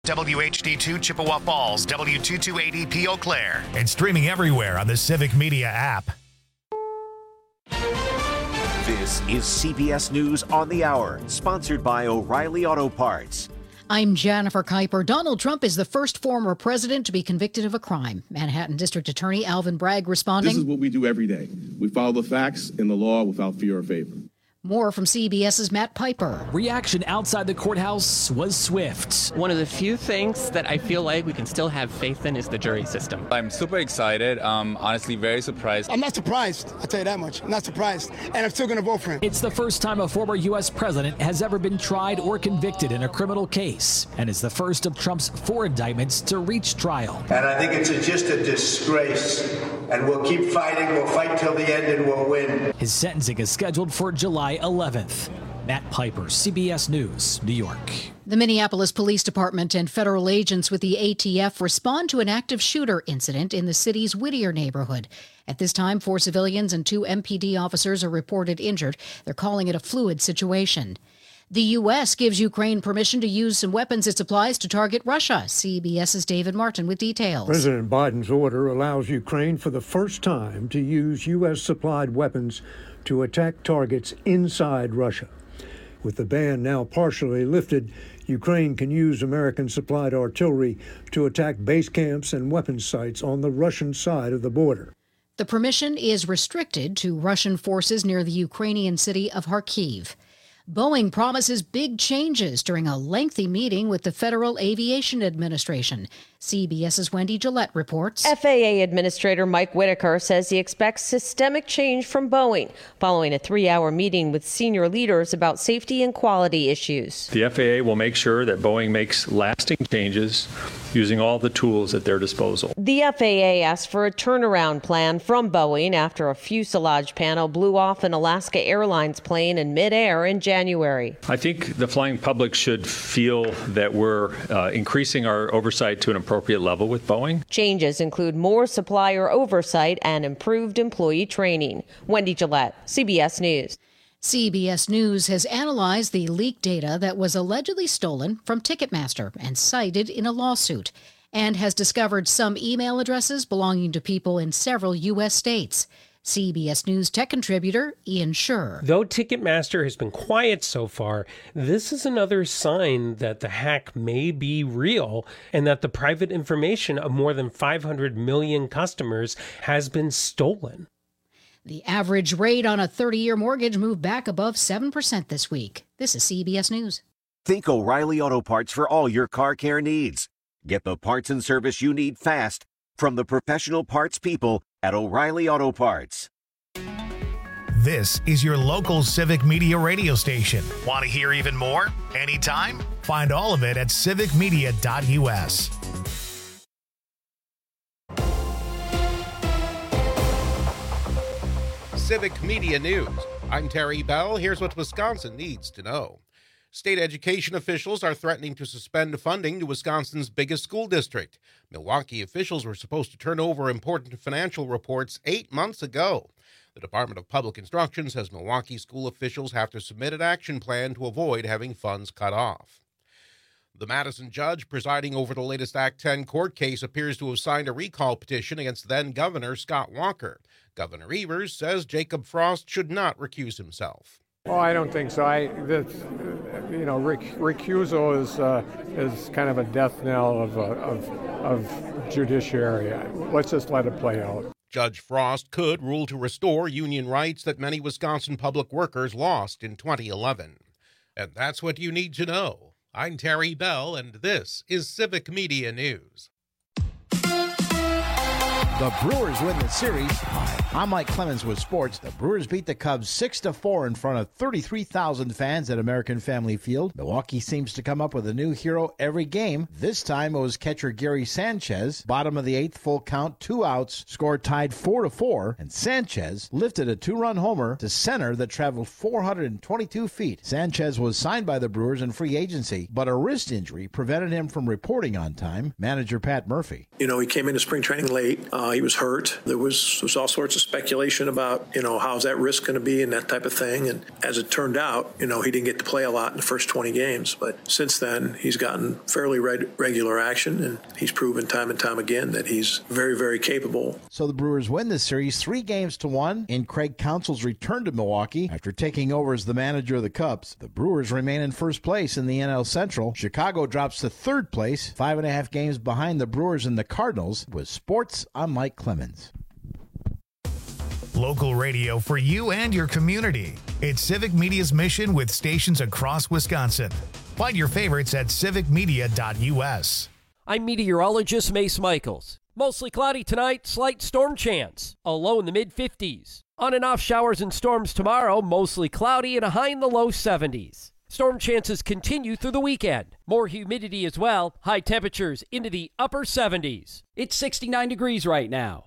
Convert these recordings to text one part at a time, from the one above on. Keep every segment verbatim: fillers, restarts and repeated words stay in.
W H D two Chippewa Falls, W two two eight E P Eau Claire, and streaming everywhere on the Civic Media app. This is C B S News on the Hour, sponsored by O'Reilly Auto Parts. I'm Jennifer Kuiper. Donald Trump is the first former president to be convicted of a crime. Manhattan District Attorney Alvin Bragg responding. This is what we do every day. We follow the facts and the law without fear or favor. More from CBS's Matt Piper. Reaction outside the courthouse was swift. One of the few things that I feel like we can still have faith in is the jury system. I'm super excited. Um, honestly, very surprised. I'm not surprised. I'll tell you that much. I'm not surprised. And I'm still going to vote for him. It's the first time a former U S president has ever been tried or convicted in a criminal case, and is the first of Trump's four indictments to reach trial. And I think it's a, just a disgrace. And we'll keep fighting. We'll fight till the end and we'll win. His sentencing is scheduled for July eleventh. Matt Piper, C B S News, New York. The Minneapolis Police Department and federal agents with the A T F respond to an active shooter incident in the city's Whittier neighborhood. At this time, four civilians and two M P D officers are reported injured. They're calling it a fluid situation. The U S gives Ukraine permission to use some weapons it supplies to target Russia. CBS's David Martin with details. President Biden's order allows Ukraine for the first time to use U S-supplied weapons to attack targets inside Russia. With the ban now partially lifted, Ukraine can use American-supplied artillery to attack base camps and weapons sites on the Russian side of the border. The permission is restricted to Russian forces near the Ukrainian city of Kharkiv. Boeing promises big changes during a lengthy meeting with the Federal Aviation Administration. CBS's Wendy Gillette reports. F A A Administrator Mike Whitaker says he expects systemic change from Boeing following a three-hour meeting with senior leaders about safety and quality issues. The F A A will make sure that Boeing makes lasting changes using all the tools at their disposal. The F A A asked for a turnaround plan from Boeing after a fuselage panel blew off an Alaska Airlines plane in midair in January. I think the flying public should feel that we're uh, increasing our oversight to an appropriate level with Boeing. Changes include more supplier oversight and improved employee training. Wendy Gillette, C B S News. C B S News has analyzed the leaked data that was allegedly stolen from Ticketmaster and cited in a lawsuit, and has discovered some email addresses belonging to people in several U S states. C B S News tech contributor Ian Scherr. Though Ticketmaster has been quiet so far, this is another sign that the hack may be real and that the private information of more than five hundred million customers has been stolen. The average rate on a thirty-year mortgage moved back above seven percent this week. This is C B S News. Think O'Reilly Auto Parts for all your car care needs. Get the parts and service you need fast from the professional parts people at O'Reilly Auto Parts. This is your local Civic Media radio station. Want to hear even more? Anytime? Find all of it at civic media dot U S. Civic Media News. I'm Terry Bell. Here's what Wisconsin needs to know. State education officials are threatening to suspend funding to Wisconsin's biggest school district. Milwaukee officials were supposed to turn over important financial reports eight months ago. The Department of Public Instruction says Milwaukee school officials have to submit an action plan to avoid having funds cut off. The Madison judge presiding over the latest Act ten court case appears to have signed a recall petition against then-Governor Scott Walker. Governor Evers says Jacob Frost should not recuse himself. Oh, I don't think so. I, this, you know, rec- recusal is uh, is kind of a death knell of, uh, of of judiciary. Let's just let it play out. Judge Frost could rule to restore union rights that many Wisconsin public workers lost in twenty eleven. And that's what you need to know. I'm Terry Bell, and this is Civic Media News. The Brewers win the series. Hi, I'm Mike Clemens with sports. The Brewers beat the Cubs six to four in front of thirty-three thousand fans at American Family Field. Milwaukee seems to come up with a new hero every game. This time it was catcher Gary Sanchez. Bottom of the eighth, full count, two outs, score tied four to four, and Sanchez lifted a two-run homer to center that traveled four hundred twenty-two feet. Sanchez was signed by the Brewers in free agency, but a wrist injury prevented him from reporting on time. Manager Pat Murphy. You know, he came into spring training late. Uh, Uh, he was hurt. There was, there was all sorts of speculation about, you know, how's that risk going to be and that type of thing. And as it turned out, you know, he didn't get to play a lot in the first twenty games. But since then, he's gotten fairly reg- regular action, and he's proven time and time again that he's very, very capable. So the Brewers win this series three games to one in Craig Counsell's return to Milwaukee after taking over as the manager of the Cubs. The Brewers remain in first place in the N L Central. Chicago drops to third place, five and a half games behind the Brewers and the Cardinals. With sports, I'm Mike Clemens. Local radio for you and your community. It's Civic Media's mission with stations across Wisconsin. Find your favorites at civic media dot u s. I'm meteorologist Mace Michaels. Mostly cloudy tonight, slight storm chance. A low in the mid fifties. On and off showers and storms tomorrow, mostly cloudy and a high in the low seventies. Storm chances continue through the weekend. More humidity as well. High temperatures into the upper seventies. It's sixty-nine degrees right now.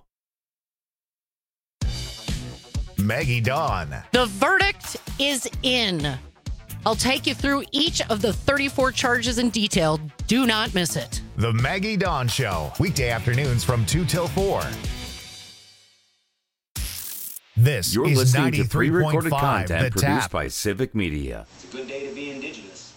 Maggie Dawn. The verdict is in. I'll take you through each of the thirty-four charges in detail. Do not miss it. The Maggie Dawn Show. Weekday afternoons from two till four. This You're is listening to ninety-three point pre-recorded five content The produced Tap. by Civic Media. It's a good day to be indigenous.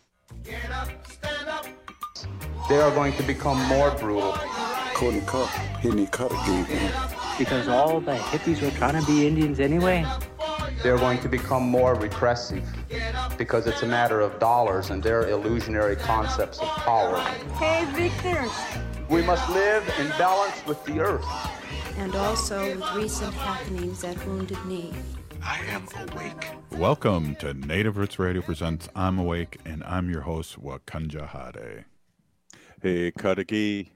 Get up, stand up. They are going to become more brutal. Couldn't cut. He didn't cut again. Because all the hippies were trying to be Indians anyway. They're going to become more repressive because it's a matter of dollars and their illusionary concepts of power. Hey, Victor. We must live in balance with the earth. And also with recent happenings at Wounded Knee. I am awake. Welcome to Native Roots Radio Presents I'm Awake, and I'm your host, Wakanja Hade. Hey, Kadagi,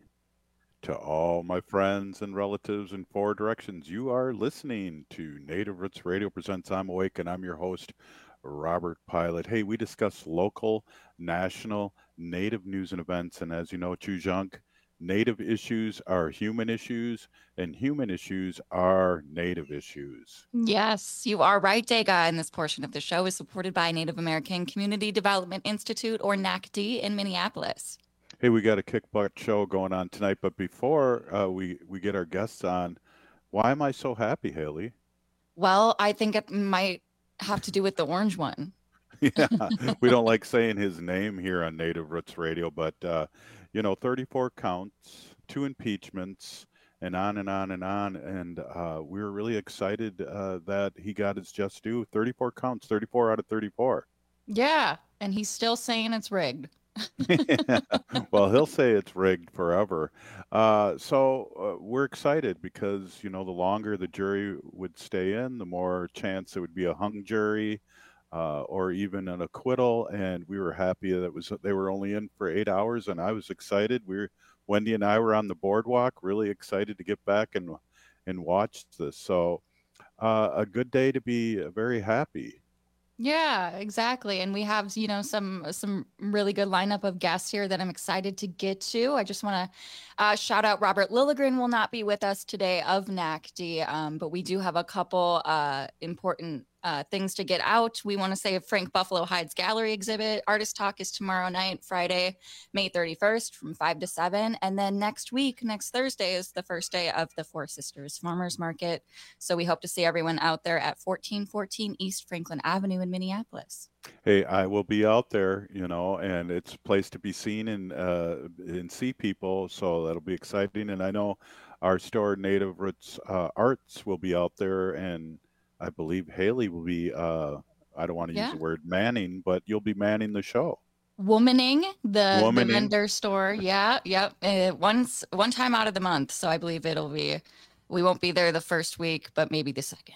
to all my friends and relatives in four directions, you are listening to Native Roots Radio Presents I'm Awake, and I'm your host, Robert Pilot. Hey, we discuss local, national, Native news and events, and as you know, Chujunk, Native issues are human issues, and human issues are Native issues. Yes, you are right, Dega. And this portion of the show is supported by Native American Community Development Institute, or N A C D, in Minneapolis. Hey, we got a kick butt show going on tonight, but before uh, we, we get our guests on, why am I so happy, Haley? Well, I think it might have to do with the orange one. Yeah, we don't like saying his name here on Native Roots Radio, but, uh, you know, thirty-four counts, two impeachments, and on and on and on. And uh, we were really excited uh, that he got his just due. thirty-four counts, thirty-four out of thirty-four. Yeah, and he's still saying it's rigged. Yeah. Well, he'll say it's rigged forever. Uh, so uh, we're excited because, you know, the longer the jury would stay in, the more chance there would be a hung jury. Uh, or even an acquittal, and we were happy that it was they were only in for eight hours, and I was excited. We were, Wendy and I were on the boardwalk, really excited to get back and and watch this. So uh, a good day to be very happy. Yeah, exactly. And we have, you know, some some really good lineup of guests here that I'm excited to get to. I just want to uh, shout out Robert Lilligren will not be with us today of N A C D, um, but we do have a couple uh, important uh, things to get out. We want to say Frank Buffalo Hides Gallery exhibit. Artist Talk is tomorrow night, Friday, May thirty-first from five to seven. And then next week, next Thursday is the first day of the Four Sisters Farmers Market. So we hope to see everyone out there at fourteen fourteen East Franklin Avenue in Minneapolis. Hey, I will be out there, you know, and it's a place to be seen and uh, and see people. So that'll be exciting. And I know our store, Native Roots uh, Arts, will be out there, and I believe Haley will be, uh, I don't want to Yeah. use the word manning, but you'll be manning the show. Womaning, the, Womaning. the vendor store. Yeah, yep. Uh, once one time out of the month. So I believe it'll be, we won't be there the first week, but maybe the second.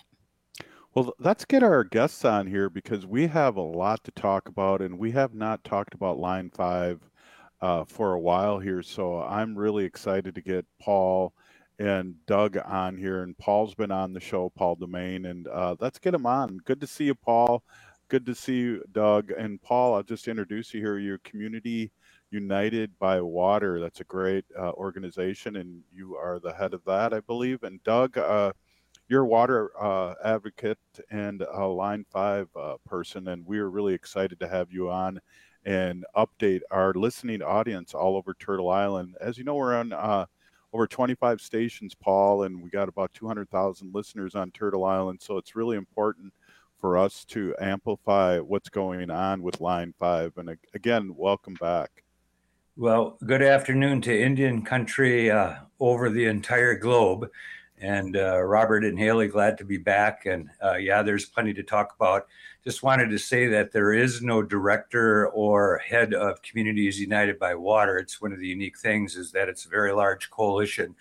Well, let's get our guests on here because we have a lot to talk about, and we have not talked about Line five uh, for a while here. So I'm really excited to get Paul and Doug on here. And Paul's been on the show, Paul Domain, and uh, let's get him on. Good to see you, Paul. Good to see you, Doug. And Paul, I'll just introduce you here. You're Community United by Water. That's a great uh, organization, and you are the head of that, I believe. And Doug, uh, you're a water uh, advocate and a Line five uh, person, and we're really excited to have you on and update our listening audience all over Turtle Island. As you know, we're on uh, over twenty-five stations, Paul, and we got about two hundred thousand listeners on Turtle Island. So it's really important for us to amplify what's going on with Line five. And again, welcome back. Well, good afternoon to Indian country uh, over the entire globe. And uh, Robert and Haley, glad to be back. And uh, yeah, there's plenty to talk about. Just wanted to say that there is no director or head of Communities United by Water. It's one of the unique things is that it's a very large coalition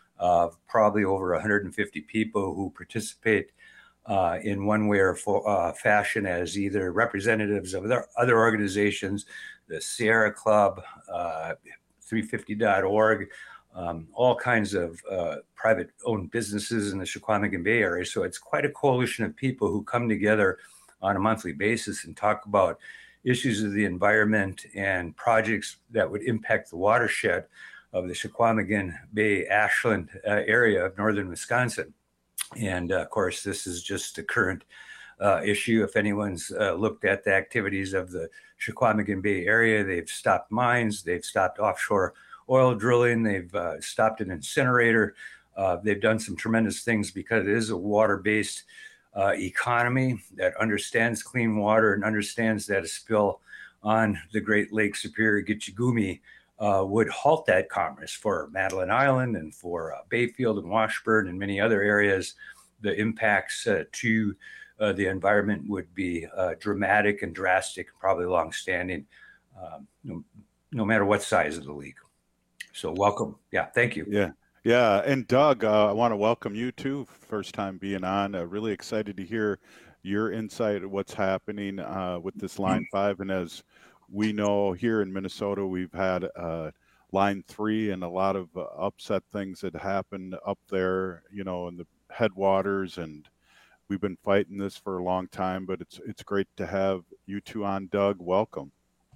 of probably over one hundred fifty people who participate uh, in one way or for, uh, fashion as either representatives of other, other organizations, the Sierra Club, uh, three fifty dot org, um, all kinds of uh, private-owned businesses in the Chequamegon Bay area. So it's quite a coalition of people who come together on a monthly basis and talk about issues of the environment and projects that would impact the watershed of the Chequamegon Bay Ashland uh, area of northern Wisconsin. And uh, of course, this is just the current uh, issue. If anyone's uh, looked at the activities of the Chequamegon Bay area, they've stopped mines, they've stopped offshore oil drilling, they've uh, stopped an incinerator. Uh, they've done some tremendous things because it is a water-based uh, economy that understands clean water and understands that a spill on the Great Lake Superior Gitchigumi uh, would halt that commerce for Madeline Island and for uh, Bayfield and Washburn and many other areas. The impacts uh, to uh, the environment would be uh, dramatic and drastic, probably long-standing, um, no, no matter what size of the leak. So welcome. Yeah, thank you. Yeah. Yeah, and Doug, uh, I want to welcome you too. First time being on. Uh, really excited to hear your insight of what's happening uh, with this Line Five. And as we know, here in Minnesota, we've had uh, Line Three and a lot of uh, upset things that happened up there, you know, in the headwaters. And we've been fighting this for a long time. But it's it's great to have you two on, Doug. Welcome.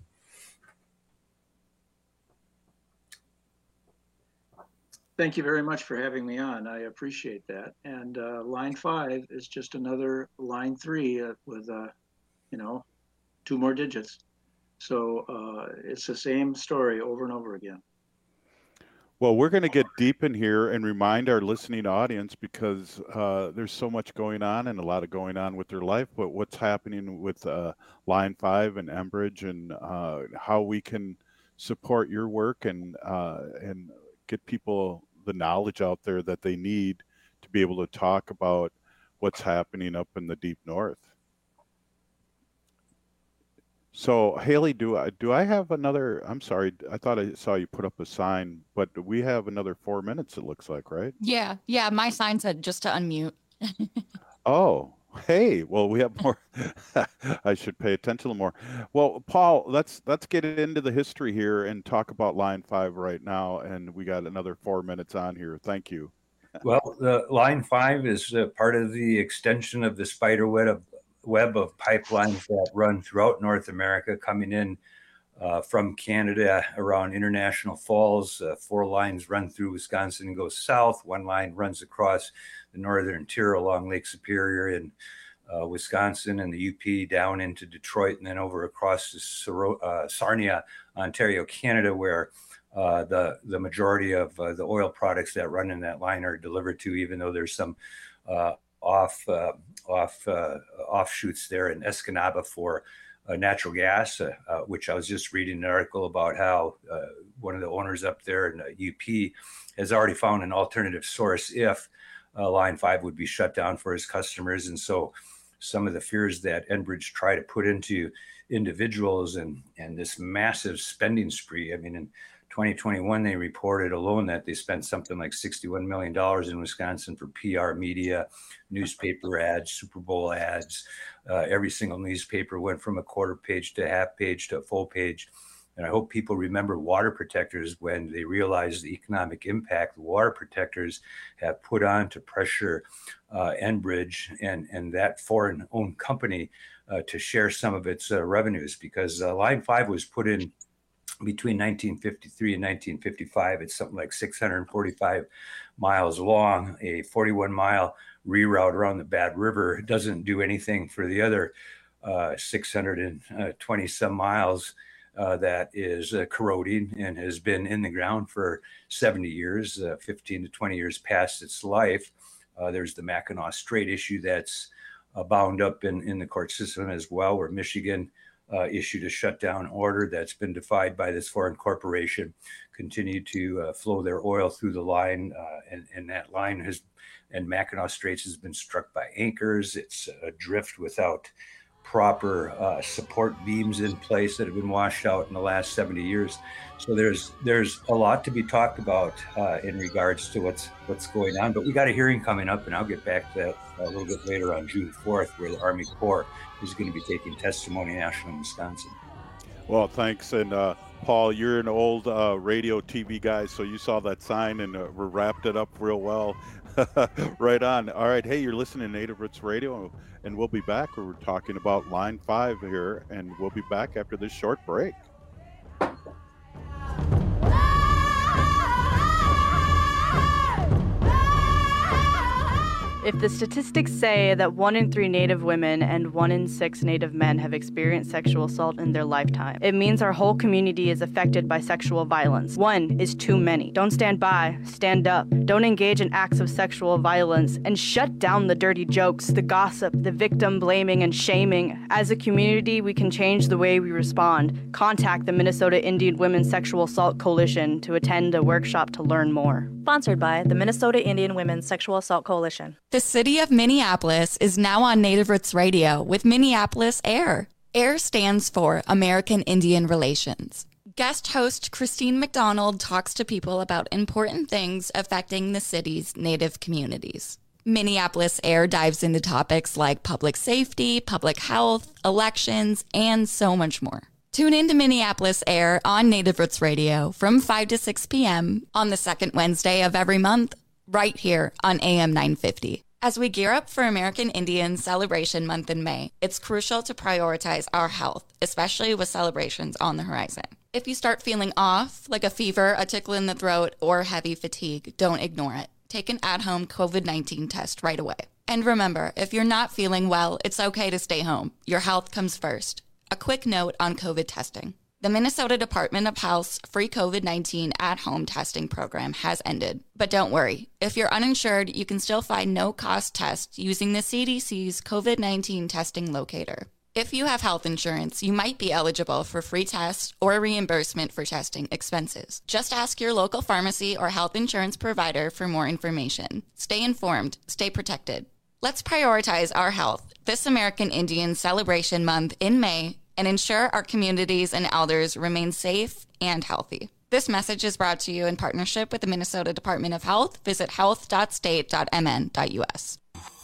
Thank you very much for having me on. I appreciate that. And uh, Line Five is just another Line Three uh, with, uh, you know, two more digits. So uh, it's the same story over and over again. Well, we're going to get deep in here and remind our listening audience because uh, there's so much going on and a lot of going on with their life. But what's happening with uh, Line Five and Enbridge and uh, how we can support your work and uh, and get people the knowledge out there that they need to be able to talk about what's happening up in the deep north. So Haley, do I do I have another? I'm sorry, I thought I saw you put up a sign, but we have another four minutes. It looks like, right? Yeah, yeah. My sign said just to unmute. Oh, hey. Well, we have more. I should pay attention more. Well, Paul, let's let's get into the history here and talk about Line Five right now. And we got another four minutes on here. Thank you. Well, the Line Five is uh, part of the extension of the spider web of web of pipelines that run throughout North America, coming in uh, from Canada around International Falls. Uh, four lines run through Wisconsin and go south. One line runs across the northern tier along Lake Superior in uh, Wisconsin and the U P down into Detroit and then over across to Sor- uh, Sarnia, Ontario, Canada, where uh, the, the majority of uh, the oil products that run in that line are delivered to, even though there's some uh, off uh, off uh, offshoots there in Escanaba for uh, natural gas, uh, uh, which I was just reading an article about how uh, one of the owners up there in the U P has already found an alternative source if uh, Line five would be shut down for his customers. And so some of the fears that Enbridge try to put into individuals and, and this massive spending spree. I mean, in twenty twenty-one, they reported alone that they spent something like sixty-one million dollars in Wisconsin for P R media, newspaper ads, Super Bowl ads. Uh, every single newspaper went from a quarter page to a half page to a full page. And I hope people remember water protectors when they realize the economic impact the water protectors have put on to pressure uh, Enbridge and, and that foreign-owned company uh, to share some of its uh, revenues, because uh, Line five was put in between nineteen fifty-three and nineteen fifty-five. It's something like six hundred forty-five miles long, a forty-one mile reroute around the Bad River. It doesn't do anything for the other uh, six hundred twenty some miles uh, that is uh, corroding and has been in the ground for seventy years, uh, fifteen to twenty years past its life. Uh, there's the Mackinac Strait issue that's uh, bound up in, in the court system as well, where Michigan uh, issued a shutdown order that's been defied by this foreign corporation, continue to uh, flow their oil through the line, uh, and, and that line has, and Mackinac Straits has been struck by anchors. It's adrift without proper uh, support beams in place that have been washed out in the last seventy years. So there's there's a lot to be talked about uh, in regards to what's what's going on. But we got a hearing coming up, and I'll get back to that a little bit later on June fourth, where the Army Corps is going to be taking testimony in Ashland, Wisconsin. Well, thanks. And uh, Paul, you're an old uh, radio T V guy, so you saw that sign and uh, we wrapped it up real well. Right on. All right. Hey, you're listening to Native Roots Radio, and we'll be back. We're talking about Line five here, and we'll be back after this short break. If the statistics say that one in three Native women and one in six Native men have experienced sexual assault in their lifetime, it means our whole community is affected by sexual violence. One is too many. Don't stand by, stand up. Don't engage in acts of sexual violence, and shut down the dirty jokes, the gossip, the victim blaming and shaming. As a community, we can change the way we respond. Contact the Minnesota Indian Women's Sexual Assault Coalition to attend a workshop to learn more. Sponsored by the Minnesota Indian Women's Sexual Assault Coalition. The city of Minneapolis is now on Native Roots Radio with Minneapolis AIR. AIR stands for American Indian Relations. Guest host Christine McDonald talks to people about important things affecting the city's Native communities. Minneapolis AIR dives into topics like public safety, public health, elections, and so much more. Tune in to Minneapolis AIR on Native Roots Radio from five to six p.m. on the second Wednesday of every month, right here on A M nine fifty. As we gear up for American Indian Celebration Month in May, it's crucial to prioritize our health, especially with celebrations on the horizon. If you start feeling off, like a fever, a tickle in the throat, or heavy fatigue, don't ignore it. Take an at-home COVID nineteen test right away. And remember, if you're not feeling well, it's okay to stay home. Your health comes first. A quick note on COVID testing. The Minnesota Department of Health's free COVID nineteen at-home testing program has ended. But don't worry. If you're uninsured, you can still find no-cost tests using the C D C's COVID nineteen testing locator. If you have health insurance, you might be eligible for free tests or reimbursement for testing expenses. Just ask your local pharmacy or health insurance provider for more information. Stay informed. Stay protected. Let's prioritize our health this American Indian Celebration Month in May and ensure our communities and elders remain safe and healthy. This message is brought to you in partnership with the Minnesota Department of Health. Visit health dot state dot m n dot u s.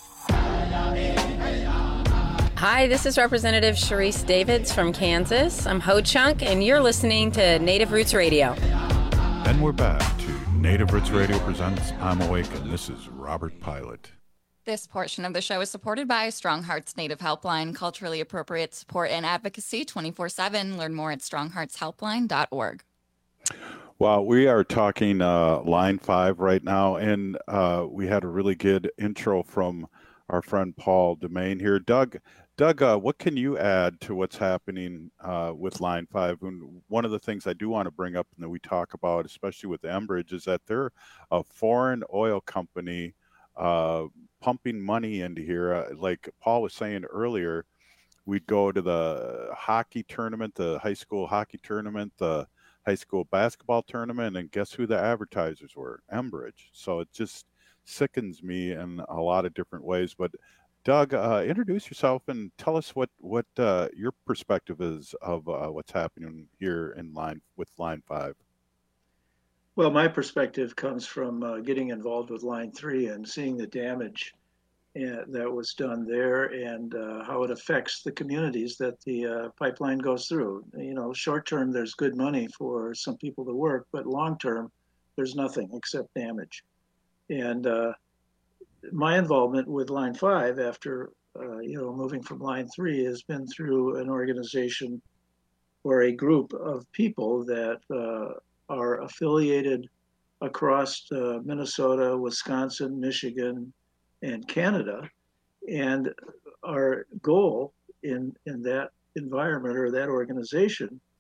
Hi, this is Representative Sharice Davids from Kansas. I'm Ho Chunk, and you're listening to Native Roots Radio. And we're back to Native Roots Radio presents I'm Awake, and this is Robert Pilot. This portion of the show is supported by Strong Hearts Native Helpline, culturally appropriate support and advocacy twenty-four seven. Learn more at strong hearts helpline dot org. Well, we are talking uh, Line five right now, and uh, we had a really good intro from our friend Paul Demain here. Doug, Doug, uh, what can you add to what's happening uh, with Line five? And one of the things I do want to bring up and that we talk about, especially with Enbridge, is that they're a foreign oil company uh, pumping money into here. Uh, like Paul was saying earlier, we'd go to the hockey tournament, the high school hockey tournament, the high school basketball tournament, and guess who the advertisers were? Enbridge. So it just sickens me in a lot of different ways. But Doug, uh, introduce yourself and tell us what what uh, your perspective is of uh, what's happening here in line with Line Five. Well, my perspective comes from uh, getting involved with Line Three and seeing the damage uh, that was done there and uh, how it affects the communities that the uh, pipeline goes through. You know, short term, there's good money for some people to work, but long term, there's nothing except damage. And uh, my involvement with Line Five after, uh, you know, moving from Line Three has been through an organization or a group of people that uh, are affiliated across uh, Minnesota, Wisconsin, Michigan, and Canada. And our goal in, in that environment or that organization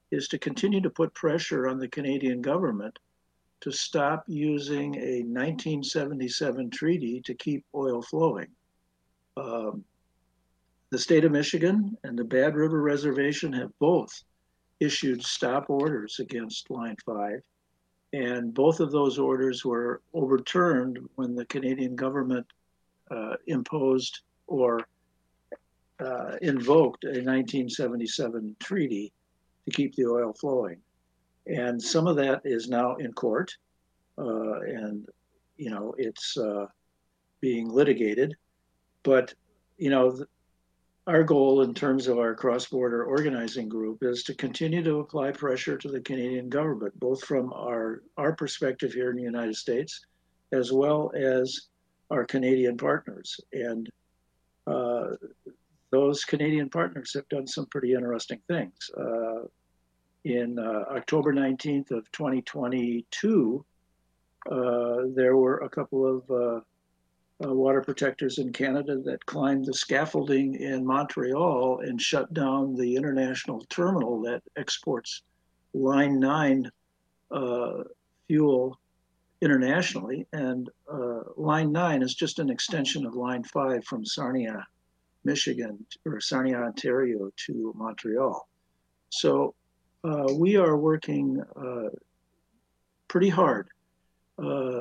is to continue to put pressure on the Canadian government to stop using a nineteen seventy-seven treaty to keep oil flowing. Um, the state of Michigan and the Bad River Reservation have both issued stop orders against Line five, and both of those orders were overturned when the Canadian government uh, imposed or uh, invoked a nineteen seventy-seven treaty to keep the oil flowing. And some of that is now in court, uh, and you know it's uh, being litigated. But you know, th- our goal in terms of our cross-border organizing group is to continue to apply pressure to the Canadian government, both from our our perspective here in the United States, as well as our Canadian partners. And uh, those Canadian partners have done some pretty interesting things. Uh, In uh, October nineteenth of twenty twenty-two, uh, there were a couple of uh, uh, water protectors in Canada that climbed the scaffolding in Montreal and shut down the international terminal that exports Line nine uh, fuel internationally. And uh, Line nine is just an extension of Line five from Sarnia, Michigan, or Sarnia, Ontario to Montreal. So Uh, we are working uh, pretty hard uh,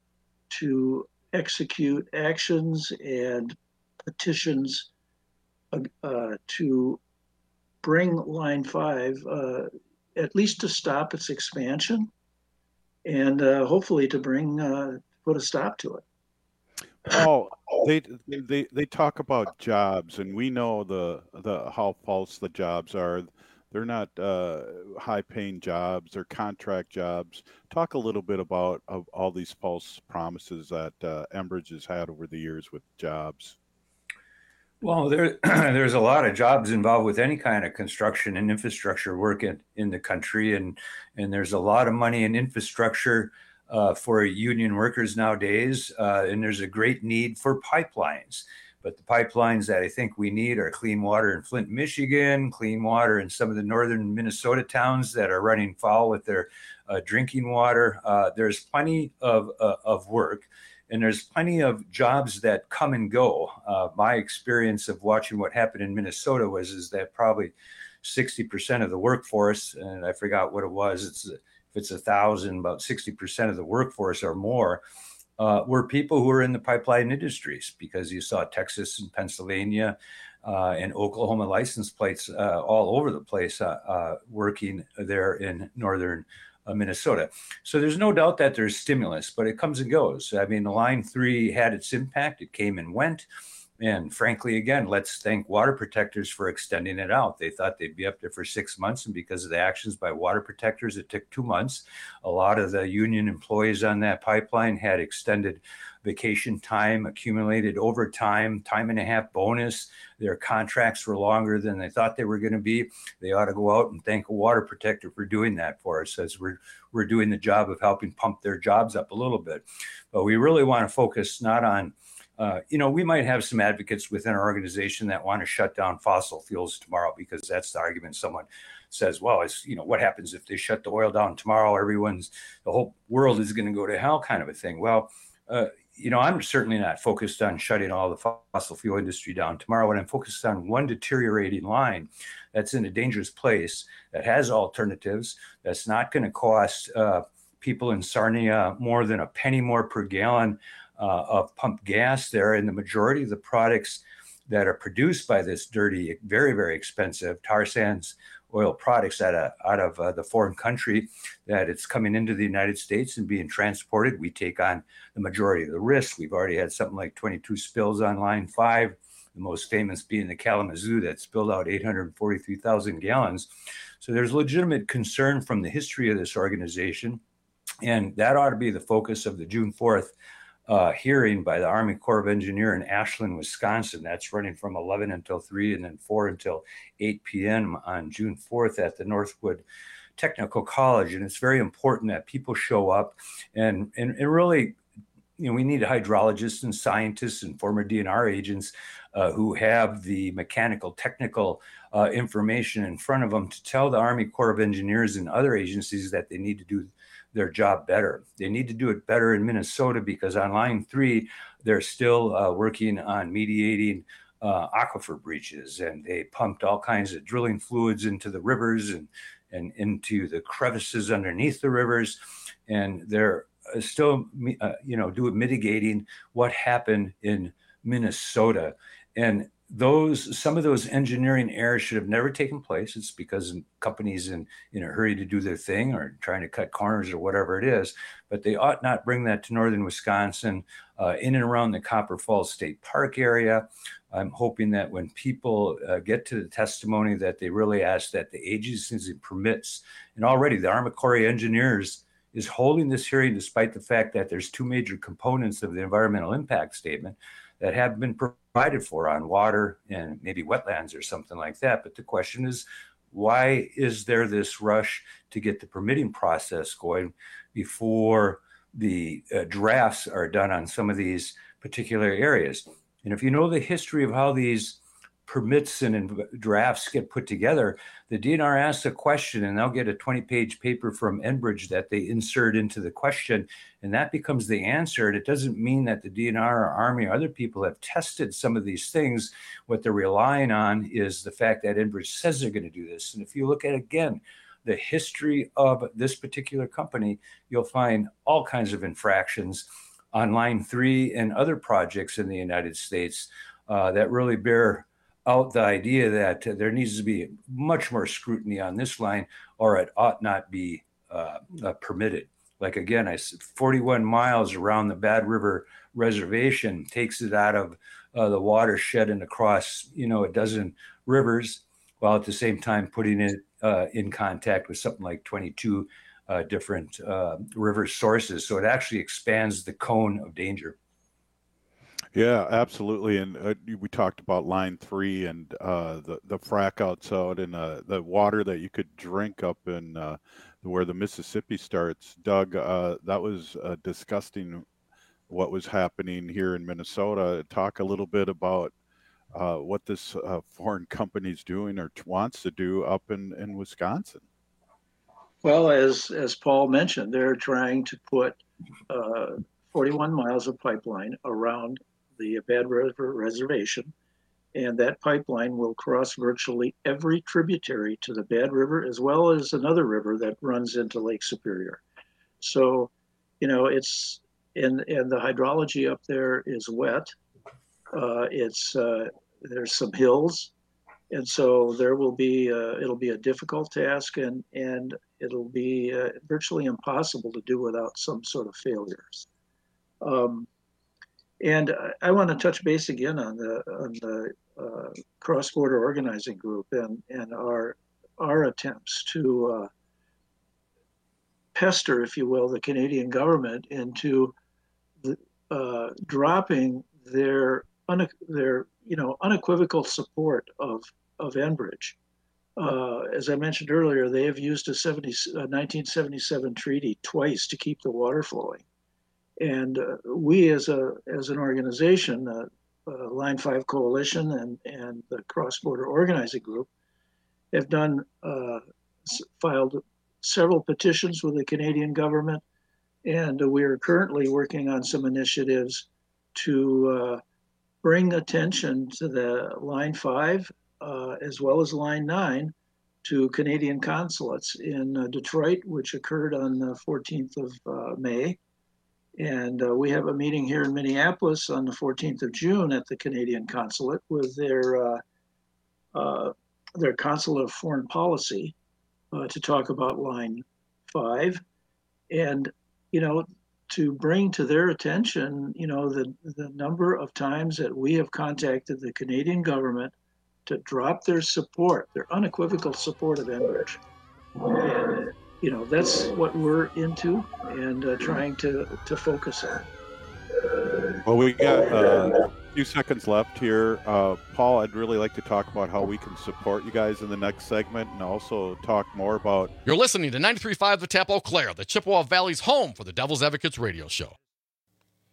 to execute actions and petitions uh, uh, to bring Line five uh, at least to stop its expansion, and uh, hopefully to bring uh, put a stop to it. Oh, they they they talk about jobs, and we know the the how false the jobs are. They're not uh, high-paying jobs; they're contract jobs. Talk a little bit about of all these false promises that uh, Enbridge has had over the years with jobs. Well, there there's a lot of jobs involved with any kind of construction and infrastructure work in, in the country, and and there's a lot of money in infrastructure uh, for union workers nowadays, uh, and there's a great need for pipelines. But the pipelines that I think we need are clean water in Flint, Michigan, clean water in some of the northern Minnesota towns that are running foul with their uh, drinking water. Uh, there's plenty of, uh, of work, and there's plenty of jobs that come and go. Uh, my experience of watching what happened in Minnesota was is that probably sixty percent of the workforce, and I forgot what it was, it's if it's a thousand, about sixty percent of the workforce or more, Uh, were people who were in the pipeline industries, because you saw Texas and Pennsylvania uh, and Oklahoma license plates uh, all over the place uh, uh, working there in northern uh, Minnesota. So there's no doubt that there's stimulus, but it comes and goes. I mean, the Line three had its impact. It came and went. And frankly, again, let's thank water protectors for extending it out. They thought they'd be up there for six months. And because of the actions by water protectors, it took two months. A lot of the union employees on that pipeline had extended vacation time, accumulated overtime, time and a half bonus. Their contracts were longer than they thought they were going to be. They ought to go out and thank a water protector for doing that for us, as we're, we're doing the job of helping pump their jobs up a little bit. But we really want to focus not on Uh, you know, we might have some advocates within our organization that want to shut down fossil fuels tomorrow, because that's the argument. Someone says, well, it's, you know, what happens if they shut the oil down tomorrow? Everyone's, the whole world is going to go to hell, kind of a thing. Well, uh, you know, I'm certainly not focused on shutting all the fossil fuel industry down tomorrow. When I'm focused on one deteriorating line that's in a dangerous place, that has alternatives, that's not going to cost uh, people in Sarnia more than a penny more per gallon Uh, of pumped gas there. And the majority of the products that are produced by this dirty, very, very expensive tar sands oil products out of, out of uh, the foreign country, that it's coming into the United States and being transported. We take on the majority of the risk. We've already had something like twenty-two spills on Line five, the most famous being the Kalamazoo that spilled out eight hundred forty-three thousand gallons. So there's legitimate concern from the history of this organization. And that ought to be the focus of the June fourth Uh, hearing by the Army Corps of Engineers in Ashland, Wisconsin. That's running from eleven until three and then four until eight p.m. on June fourth at the Northwood Technical College. And it's very important that people show up and, and, and really you know, we need hydrologists and scientists and former D N R agents uh, who have the mechanical, technical uh, information in front of them to tell the Army Corps of Engineers and other agencies that they need to do their job better. They need to do it better in Minnesota because on line three, they're still uh, working on mediating uh, aquifer breaches, and they pumped all kinds of drilling fluids into the rivers and, and into the crevices underneath the rivers. And they're still, uh, you know, do mitigating what happened in Minnesota. And those, some of those engineering errors should have never taken place. It's because companies in, in a hurry to do their thing or trying to cut corners or whatever it is, but they ought not bring that to northern Wisconsin, uh, in and around the Copper Falls State Park area. I'm hoping that when people uh, get to the testimony that they really ask that the agencies and permits, and already the Army Corps of Engineers is holding this hearing despite the fact that there's two major components of the environmental impact statement that have been provided for on water and maybe wetlands or something like that. But the question is, why is there this rush to get the permitting process going before the uh, drafts are done on some of these particular areas? And if you know the history of how these permits and drafts get put together, the D N R asks a question and they'll get a twenty page paper from Enbridge that they insert into the question, and that becomes the answer. And it doesn't mean that the D N R or Army or other people have tested some of these things. What they're relying on is the fact that Enbridge says they're going to do this. And if you look at, again, the history of this particular company, you'll find all kinds of infractions on line three and other projects in the United States uh, that really bear out the idea that uh, there needs to be much more scrutiny on this line, or it ought not be uh, uh, permitted. Like, again, I said, forty-one miles around the Bad River Reservation takes it out of uh, the watershed and across, you know, a dozen rivers, while at the same time putting it uh, in contact with something like twenty-two uh, different uh, river sources. So it actually expands the cone of danger. Yeah, absolutely. And uh, we talked about line three and uh, the the frac outs out and uh, the water that you could drink up in uh, where the Mississippi starts. Doug, uh, that was uh, disgusting. What was happening here in Minnesota? Talk a little bit about uh, what this uh, foreign company is doing or wants to do up in, in Wisconsin. Well, as as Paul mentioned, they're trying to put uh, forty-one miles of pipeline around the Bad River Reservation, and that pipeline will cross virtually every tributary to the Bad River, as well as another river that runs into Lake Superior. So, you know, it's, and, and the hydrology up there is wet. Uh, it's, uh, there's some hills. And so there will be, uh, it'll be a difficult task, and, and it'll be uh, virtually impossible to do without some sort of failures. Um, And I want to touch base again on the on the uh, cross-border organizing group and and our our attempts to uh, pester, if you will, the Canadian government into the, uh, dropping their une, their you know unequivocal support of of Enbridge. Uh, as I mentioned earlier, they have used a, seventy, a nineteen seventy-seven treaty twice to keep the water flowing. And uh, we, as a as an organization, uh, uh, Line Five Coalition and and the Cross Border Organizing Group, have done uh, filed several petitions with the Canadian government, and uh, we are currently working on some initiatives to uh, bring attention to the Line Five uh, as well as Line Nine to Canadian consulates in uh, Detroit, which occurred on the fourteenth of uh, May. And uh, we have a meeting here in Minneapolis on the fourteenth of June at the Canadian consulate with their uh, uh, their consulate of foreign policy uh, to talk about Line Five, and you know to bring to their attention you know the the number of times that we have contacted the Canadian government to drop their support, their unequivocal support of Enbridge. And, you know, that's what we're into and uh, trying to, to focus on. Well, we got uh, a few seconds left here. Uh, Paul, I'd really like to talk about how we can support you guys in the next segment and also talk more about... You're listening to ninety-three point five The Tap Eau Claire, the Chippewa Valley's home for the Devil's Advocates radio show.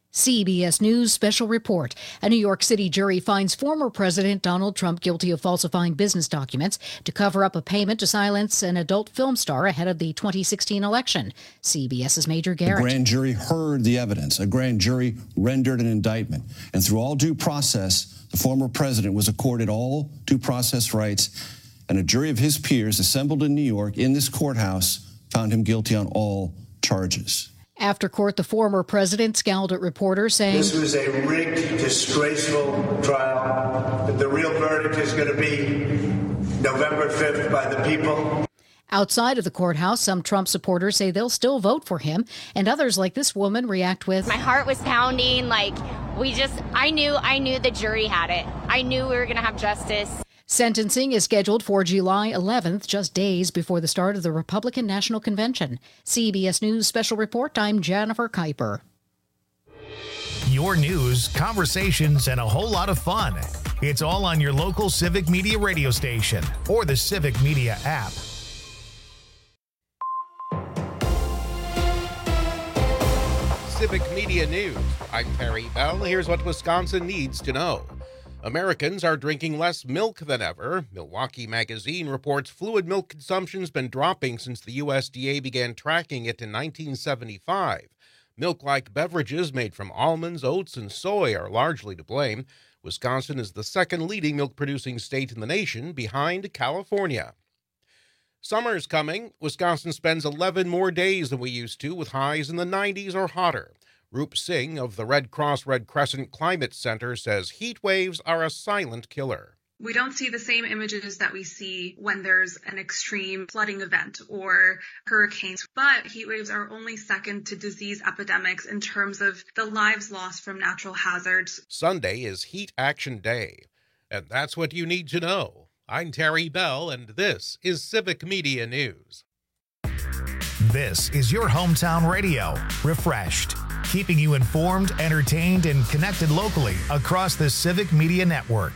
C B S News special report. A New York City jury finds former President Donald Trump guilty of falsifying business documents to cover up a payment to silence an adult film star ahead of the twenty sixteen election. CBS's Major Garrett. A grand jury heard the evidence. A grand jury rendered an indictment. And through all due process, the former president was accorded all due process rights. And a jury of his peers assembled in New York in this courthouse found him guilty on all charges. After court, the former president scowled at reporters, saying, "This was a rigged, disgraceful trial. The real verdict is going to be November fifth by the people." Outside of the courthouse, some Trump supporters say they'll still vote for him, and others, like this woman, react with, "My heart was pounding. Like, we just, I knew, I knew the jury had it. I knew we were going to have justice." Sentencing is scheduled for July eleventh, just days before the start of the Republican National Convention. C B S News Special Report, I'm Jennifer Kuiper. Your news, conversations, and a whole lot of fun. It's all on your local Civic Media radio station or the Civic Media app. Civic Media News. I'm Terry Bell. Here's what Wisconsin needs to know. Americans are drinking less milk than ever. Milwaukee Magazine reports fluid milk consumption's been dropping since the U S D A began tracking it in nineteen seventy-five. Milk-like beverages made from almonds, oats, and soy are largely to blame. Wisconsin is the second leading milk-producing state in the nation, behind California. Summer's coming. Wisconsin spends eleven more days than we used to, with highs in the nineties or hotter. Roop Singh of the Red Cross Red Crescent Climate Center says heat waves are a silent killer. We don't see the same images that we see when there's an extreme flooding event or hurricanes, but heat waves are only second to disease epidemics in terms of the lives lost from natural hazards. Sunday is Heat Action Day, and that's what you need to know. I'm Terry Bell, and this is Civic Media News. This is your hometown radio, refreshed, keeping you informed, entertained, and connected locally across the Civic Media Network.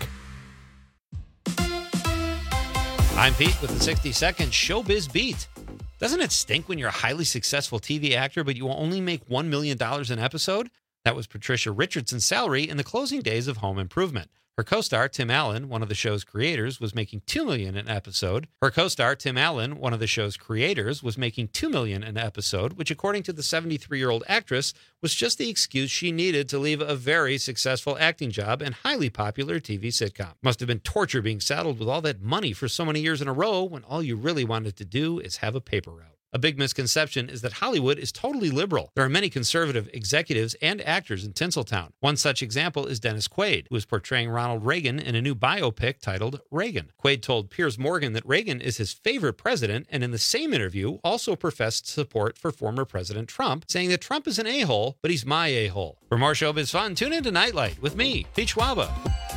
I'm Pete with the sixty second Showbiz Beat. Doesn't it stink when you're a highly successful T V actor, but you only make one million dollars an episode? That was Patricia Richardson's salary in the closing days of Home Improvement. Her co-star, Tim Allen, one of the show's creators, was making two million dollars an episode. Her co-star, Tim Allen, one of the show's creators, was making two million dollars an episode, which, according to the seventy-three-year-old actress, was just the excuse she needed to leave a very successful acting job and highly popular T V sitcom. Must have been torture being saddled with all that money for so many years in a row when all you really wanted to do is have a paper route. A big misconception is that Hollywood is totally liberal. There are many conservative executives and actors in Tinseltown. One such example is Dennis Quaid, who is portraying Ronald Reagan in a new biopic titled Reagan. Quaid told Piers Morgan that Reagan is his favorite president, and in the same interview also professed support for former President Trump, saying that Trump is an a-hole, but he's my a-hole. For more showbiz fun, tune in to Nightlight with me, Pete Schwaba.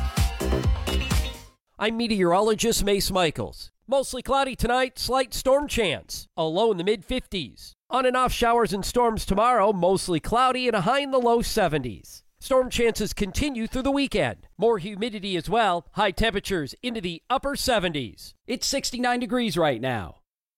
I'm meteorologist Mace Michaels. Mostly cloudy tonight, slight storm chance. A low in the mid fifties. On and off showers and storms tomorrow, mostly cloudy and a high in the low seventies. Storm chances continue through the weekend. More humidity as well. High temperatures into the upper seventies. It's sixty-nine degrees right now.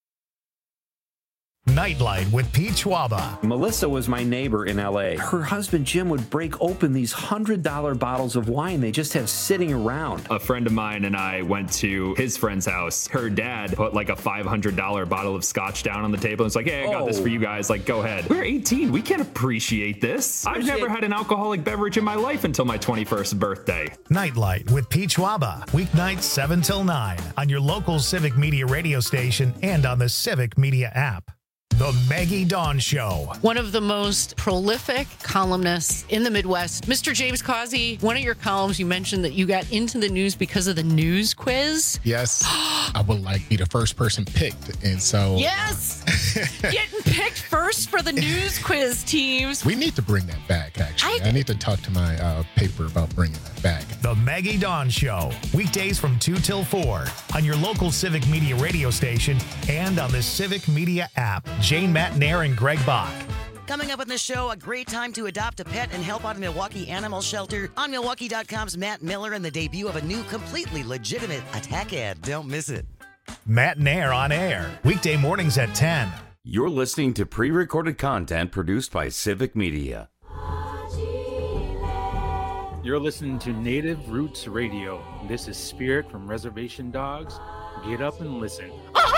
Nightlight with Pete Schwaba. Melissa was my neighbor in L A. Her husband Jim would break open these one hundred dollar bottles of wine they just have sitting around. A friend of mine and I went to his friend's house. Her dad put like a five hundred dollar bottle of scotch down on the table. It's like, hey, I got oh. this for you guys. Like, go ahead. We're eighteen. We can't appreciate this. Appreciate- I've never had an alcoholic beverage in my life until my twenty-first birthday. Nightlight with Pete Schwaba. Weeknights seven till nine on your local Civic Media radio station and on the Civic Media app. The Maggie Dawn Show. One of the most prolific columnists in the Midwest, Mister James Causey. One of your columns, you mentioned that you got into the news because of the news quiz. Yes. I would like to be the first person picked. And so. Yes. Getting picked first for the news quiz teams. We need to bring that back, actually. I, I need to talk to my uh, paper about bringing that back. The Maggie Dawn Show. Weekdays from two till four on your local Civic Media radio station and on the Civic Media app. Jane Matnair and Greg Bach. Coming up on the show, a great time to adopt a pet and help out a Milwaukee animal shelter. On Milwaukee dot com's Matt Miller and the debut of a new, completely legitimate attack ad. Don't miss it. Matnair on air. Weekday mornings at ten. You're listening to pre-recorded content produced by Civic Media. You're listening to Native Roots Radio. This is Spirit from Reservation Dogs. Get up and listen.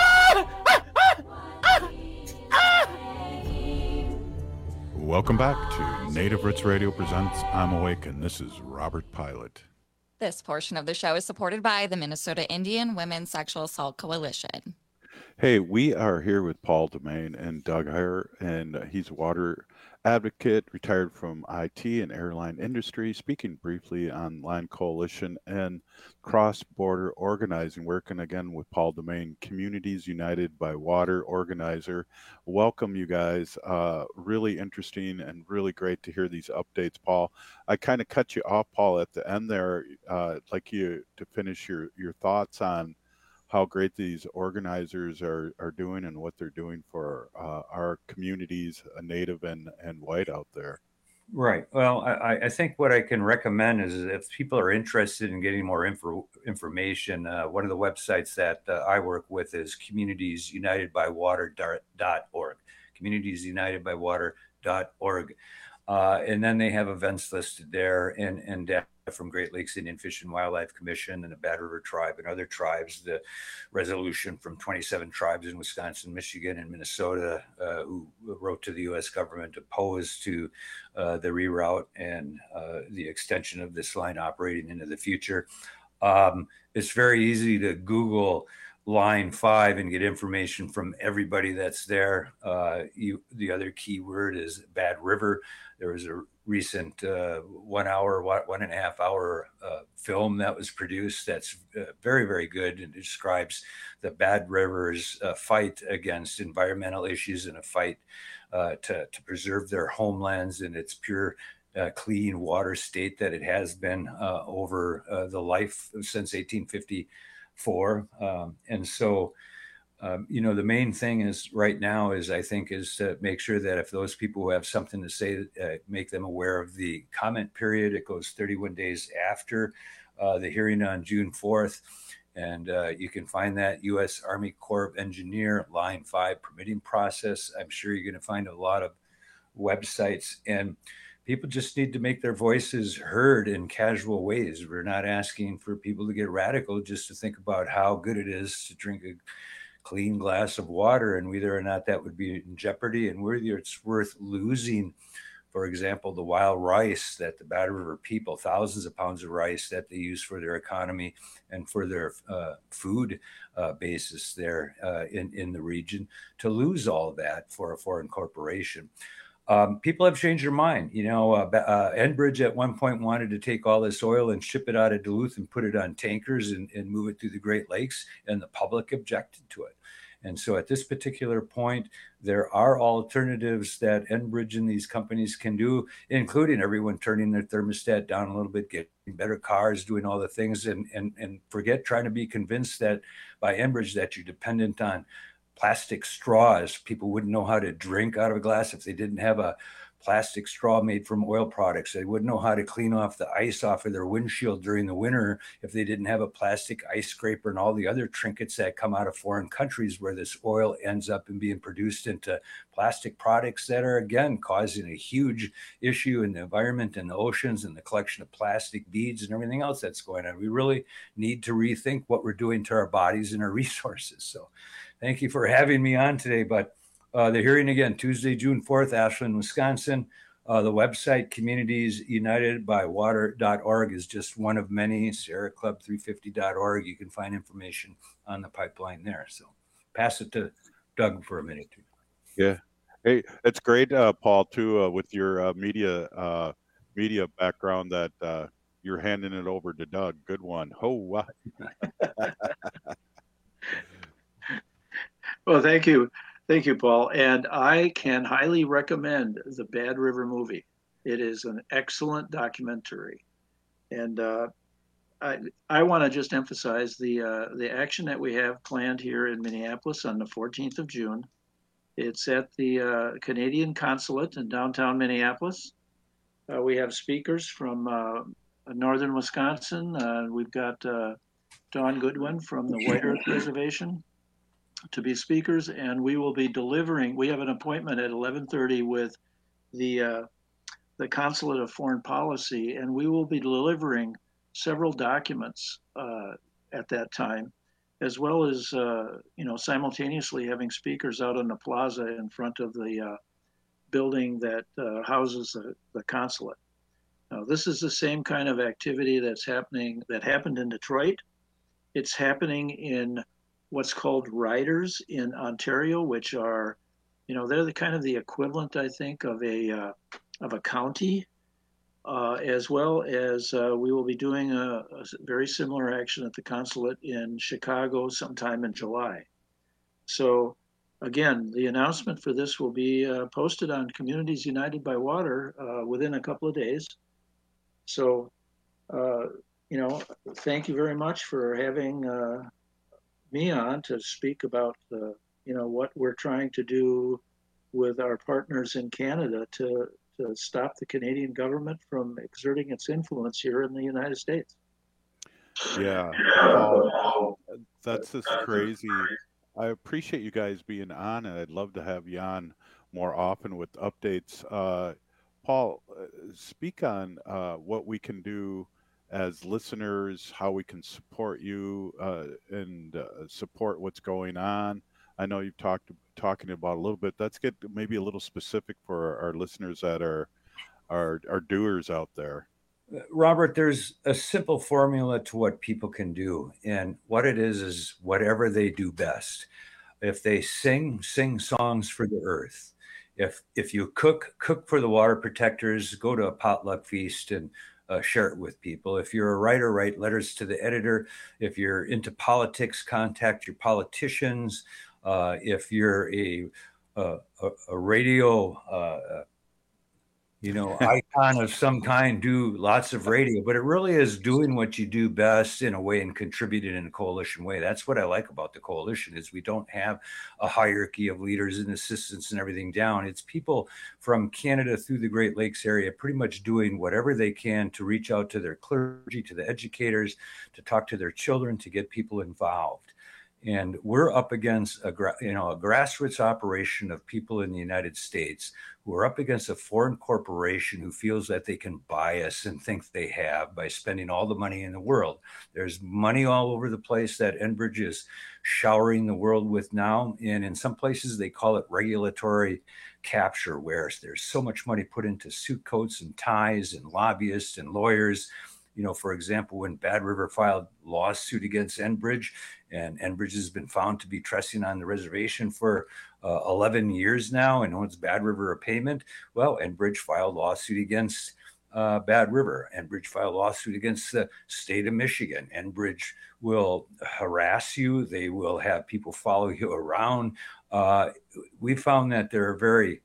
Welcome back to Native Roots Radio presents I'm Awake, and this is Robert Pilot. This portion of the show is supported by the Minnesota Indian Women's Sexual Assault Coalition. Hey, we are here with Paul Demain and Doug Heyer, and he's a water advocate, retired from I T and airline industry, speaking briefly on Line Coalition and cross-border organizing, working again with Paul Demain, Communities United by Water organizer. Welcome, you guys. Uh, really interesting and really great to hear these updates, Paul. I kind of cut you off, Paul, at the end there. Uh, I'd like you to finish your, your thoughts on how great these organizers are, are doing and what they're doing for uh, our communities, uh, Native and, and white out there. Right. Well, I, I think what I can recommend is if people are interested in getting more info, information, uh, one of the websites that uh, I work with is communities united by water dot org, communities united by water dot org. Uh, and then they have events listed there and, and data from Great Lakes Indian Fish and Wildlife Commission and the Bad River Tribe and other tribes, the resolution from twenty-seven tribes in Wisconsin, Michigan, and Minnesota uh, who wrote to the U S government opposed to uh, the reroute and uh, the extension of this line operating into the future. Um, it's very easy to Google Line five and get information from everybody that's there. Uh, you, the other key word is Bad River. There was a recent uh, one hour, one and a half hour uh, film that was produced that's uh, very, very good and describes the Bad River's uh, fight against environmental issues and a fight uh, to, to preserve their homelands and its pure Uh, clean water state that it has been uh, over uh, the life since eighteen fifty-four. Um, and so, um, you know, the main thing is right now is I think is to make sure that if those people who have something to say, uh, make them aware of the comment period. It goes thirty-one days after uh, the hearing on June fourth. And uh, you can find that U S Army Corps of Engineer Line five permitting process. I'm sure you're going to find a lot of websites, and people just need to make their voices heard in casual ways. We're not asking for people to get radical, just to think about how good it is to drink a clean glass of water and whether or not that would be in jeopardy and whether it's worth losing, for example, the wild rice that the Bad River people, thousands of pounds of rice that they use for their economy and for their uh, food uh, basis there uh, in, in the region, to lose all of that for a foreign corporation. Um, people have changed their mind. You know, uh, uh, Enbridge at one point wanted to take all this oil and ship it out of Duluth and put it on tankers and, and move it through the Great Lakes, and the public objected to it. And so at this particular point, there are alternatives that Enbridge and these companies can do, including everyone turning their thermostat down a little bit, getting better cars, doing all the things, and, and, and forget trying to be convinced that by Enbridge that you're dependent on plastic straws. People wouldn't know how to drink out of a glass if they didn't have a plastic straw made from oil products. They wouldn't know how to clean off the ice off of their windshield during the winter if they didn't have a plastic ice scraper and all the other trinkets that come out of foreign countries where this oil ends up and being produced into plastic products that are, again, causing a huge issue in the environment and the oceans and the collection of plastic beads and everything else that's going on. We really need to rethink what we're doing to our bodies and our resources. So thank you for having me on today. But uh, the hearing again, Tuesday, June fourth, Ashland, Wisconsin. Uh, the website, communities united by water dot org, is just one of many. Sierra Club three fifty dot org. You can find information on the pipeline there. So pass it to Doug for a minute. Yeah. Hey, it's great, uh, Paul, too, uh, with your uh, media uh, media background that uh, you're handing it over to Doug. Good one. Oh, wow. Well, thank you. Thank you, Paul. And I can highly recommend the Bad River movie. It is an excellent documentary. And uh, I, I want to just emphasize the, uh, the action that we have planned here in Minneapolis on the fourteenth of June. It's at the uh, Canadian Consulate in downtown Minneapolis. Uh, we have speakers from uh, northern Wisconsin. Uh, we've got uh, Dawn Goodwin from the White Earth Reservation to be speakers, and we will be delivering. We have an appointment at eleven thirty with the uh, the Consulate of Foreign Policy, and we will be delivering several documents uh, at that time, as well as uh, you know simultaneously having speakers out on the plaza in front of the uh, building that uh, houses the, the consulate. Now, this is the same kind of activity that's happening that happened in Detroit. It's happening in what's called riders in Ontario, which are, you know, they're the kind of the equivalent, I think, of a uh, of a county, uh, as well as uh, we will be doing a, a very similar action at the consulate in Chicago sometime in July. So, again, the announcement for this will be uh, posted on Communities United by Water uh, within a couple of days. So, uh, you know, thank you very much for having uh, me on to speak about, uh, you know, what we're trying to do with our partners in Canada to, to stop the Canadian government from exerting its influence here in the United States. Yeah, Paul, that's just crazy. I appreciate you guys being on, and I'd love to have you on more often with updates. Uh, Paul, uh, speak on uh, what we can do as listeners, how we can support you uh, and uh, support what's going on. I know you've talked talking about a little bit. Let's get maybe a little specific for our listeners that are are, are doers out there. Robert, there's a simple formula to what people can do. And what it is, is whatever they do best. If they sing, sing songs for the earth. If if you cook, cook for the water protectors, go to a potluck feast and uh, share it with people. If you're a writer, write letters to the editor. If you're into politics, contact your politicians. Uh, if you're a, a, a radio uh, you know, icon of some kind, do lots of radio, but it really is doing what you do best in a way and contributing in a coalition way. That's what I like about the coalition is we don't have a hierarchy of leaders and assistants and everything down. It's people from Canada through the Great Lakes area pretty much doing whatever they can to reach out to their clergy, to the educators, to talk to their children, to get people involved. And we're up against a, you know, a grassroots operation of people in the United States who are up against a foreign corporation who feels that they can buy us and think they have by spending all the money in the world. There's money all over the place that Enbridge is showering the world with now. And in some places, they call it regulatory capture, where there's so much money put into suit coats and ties and lobbyists and lawyers. You know, for example, when Bad River filed lawsuit against Enbridge, and Enbridge has been found to be trespassing on the reservation for uh, eleven years now and owes Bad River a payment. Well, Enbridge filed lawsuit against uh, Bad River. Enbridge filed lawsuit against the state of Michigan. Enbridge will harass you. They will have people follow you around. Uh, we found that they're a very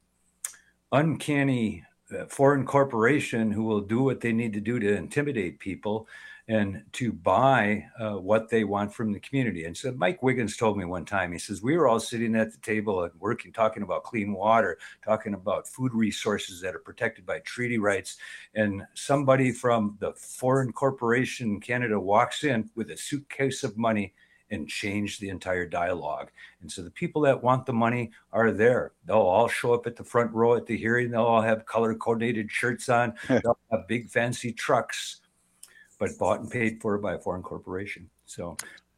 uncanny Uh, foreign corporation who will do what they need to do to intimidate people and to buy uh, what they want from the community. And so Mike Wiggins told me one time, he says, we were all sitting at the table and working, talking about clean water, talking about food resources that are protected by treaty rights. And somebody from the foreign corporation in Canada walks in with a suitcase of money and change the entire dialogue. And so the people that want the money are there. They'll all show up at the front row at the hearing. They'll all have color-coordinated shirts on. They'll have big fancy trucks, but bought and paid for by a foreign corporation. So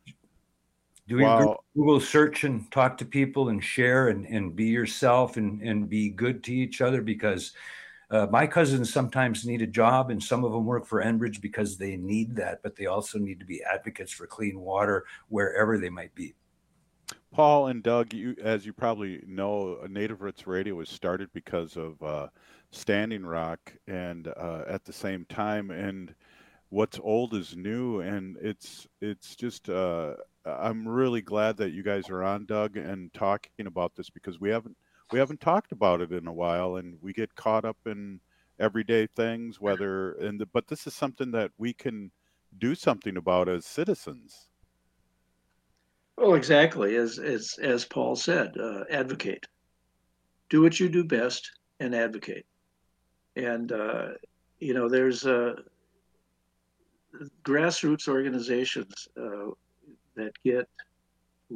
doing Wow. a Google search and talk to people and share and, and be yourself and, and be good to each other, because Uh, my cousins sometimes need a job, and some of them work for Enbridge because they need that, but they also need to be advocates for clean water wherever they might be. Paul and Doug, you, as you probably know, Native Roots Radio was started because of uh, Standing Rock, and uh, at the same time, and what's old is new, and it's it's just uh, I'm really glad that you guys are on, Doug, and talking about this, because we haven't we haven't talked about it in a while, and we get caught up in everyday things, whether and the, but this is something that we can do something about as citizens. Well, exactly. As as as Paul said, uh, advocate. Do what you do best and advocate. And uh, you know, there's uh, grassroots organizations uh, that get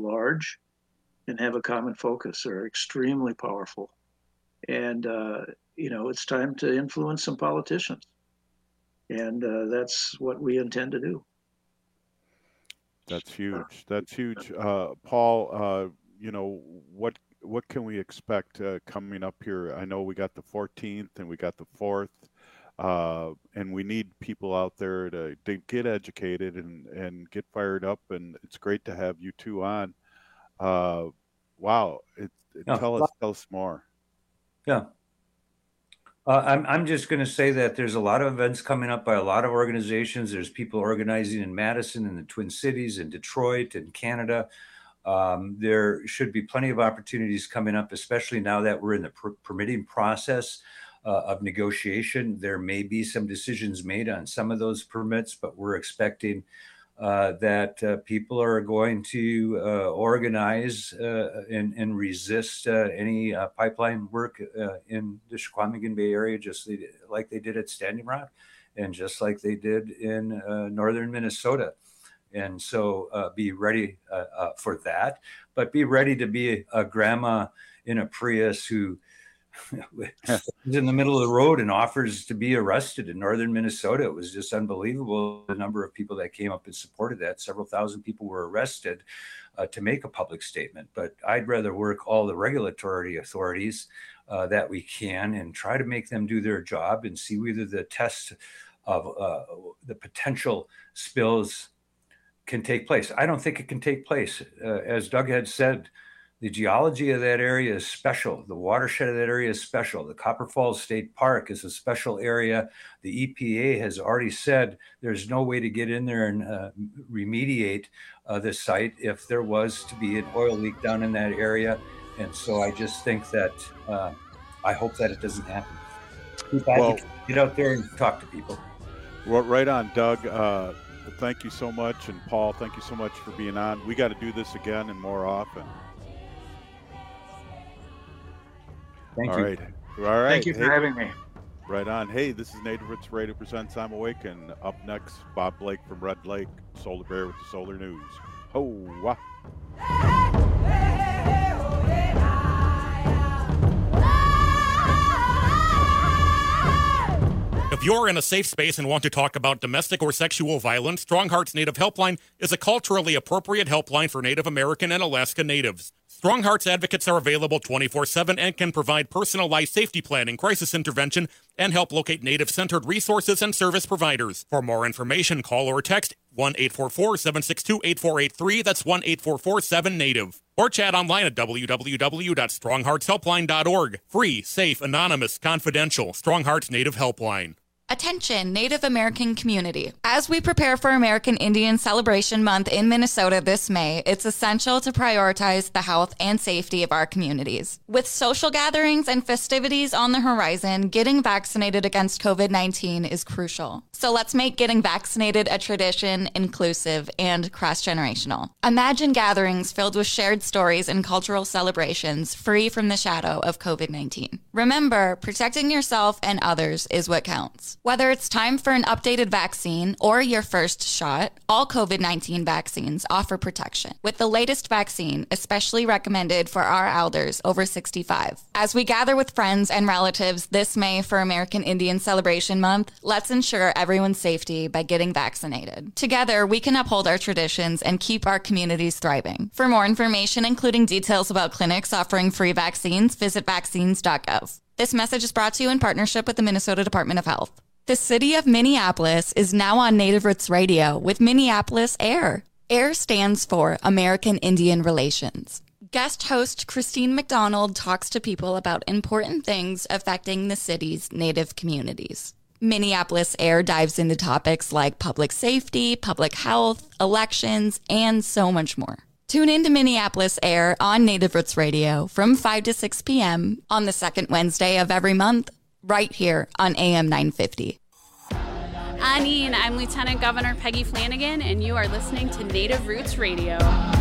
large and have a common focus are extremely powerful. And uh, you know, it's time to influence some politicians. And uh, that's what we intend to do. That's huge. That's huge. Uh, Paul, uh, you know, what what can we expect uh, coming up here? I know we got the fourteenth and we got the fourth, uh, and we need people out there to, to get educated and, and get fired up. And it's great to have you two on. Uh, wow. It, it, Yeah. Tell us, tell us more. Yeah. Uh, I'm, I'm just going to say that there's a lot of events coming up by a lot of organizations. There's people organizing in Madison, in the Twin Cities, in Detroit, in Canada. Um, there should be plenty of opportunities coming up, especially now that we're in the per- permitting process uh, of negotiation. There may be some decisions made on some of those permits, but we're expecting uh, that uh, people are going to uh, organize uh, and, and resist uh, any uh, pipeline work uh, in the Chequamegon Bay area, just they, like they did at Standing Rock and just like they did in uh, northern Minnesota. And so uh, be ready uh, uh, for that, but be ready to be a grandma in a Prius who is in the middle of the road and offers to be arrested in northern Minnesota. It was just unbelievable, the number of people that came up and supported that. Several thousand people were arrested uh, to make a public statement. But I'd rather work all the regulatory authorities uh, that we can and try to make them do their job and see whether the test of uh, the potential spills can take place. I don't think it can take place. Uh, as Doug had said, the geology of that area is special. The watershed of that area is special. The Copper Falls State Park is a special area. The E P A has already said there's no way to get in there and uh, remediate uh, the site if there was to be an oil leak down in that area. And so I just think that uh, I hope that it doesn't happen. Well, get out there and talk to people. Well, right on, Doug. Uh, thank you so much. And Paul, thank you so much for being on. We got to do this again and more often. Thank All you. right. All right. Thank you for hey, having me. Right on. Hey, this is Native Roots Radio presents I'm Awake, and up next, Bob Blake from Red Lake, Solar Bear with the Solar News. Ho, wah. If you're in a safe space and want to talk about domestic or sexual violence, Strong Hearts Native Helpline is a culturally appropriate helpline for Native American and Alaska Natives. Strong Hearts advocates are available twenty-four seven and can provide personalized safety planning, crisis intervention, and help locate Native-centered resources and service providers. For more information, call or text one eight four four, seven six two, eight four eight three. That's one eight four four, seven, NATIVE. Or chat online at w w w dot strong hearts helpline dot org. Free, safe, anonymous, confidential. Strong Hearts Native Helpline. Attention, Native American community. As we prepare for American Indian Celebration Month in Minnesota this May, it's essential to prioritize the health and safety of our communities. With social gatherings and festivities on the horizon, getting vaccinated against covid nineteen is crucial. So let's make getting vaccinated a tradition, inclusive, and cross-generational. Imagine gatherings filled with shared stories and cultural celebrations free from the shadow of covid nineteen. Remember, protecting yourself and others is what counts. Whether it's time for an updated vaccine or your first shot, all covid nineteen vaccines offer protection, with the latest vaccine especially recommended for our elders over sixty-five. As we gather with friends and relatives this May for American Indian Celebration Month, let's ensure everyone's safety by getting vaccinated. Together, we can uphold our traditions and keep our communities thriving. For more information, including details about clinics offering free vaccines, visit vaccines dot gov. This message is brought to you in partnership with the Minnesota Department of Health. The city of Minneapolis is now on Native Roots Radio with Minneapolis AIR. AIR stands for American Indian Relations. Guest host Christine McDonald talks to people about important things affecting the city's Native communities. Minneapolis AIR dives into topics like public safety, public health, elections, and so much more. Tune in to Minneapolis AIR on Native Roots Radio from five to six p.m. on the second Wednesday of every month, right here on A M nine fifty. Anine, I'm Lieutenant Governor Peggy Flanagan, and you are listening to Native Roots Radio.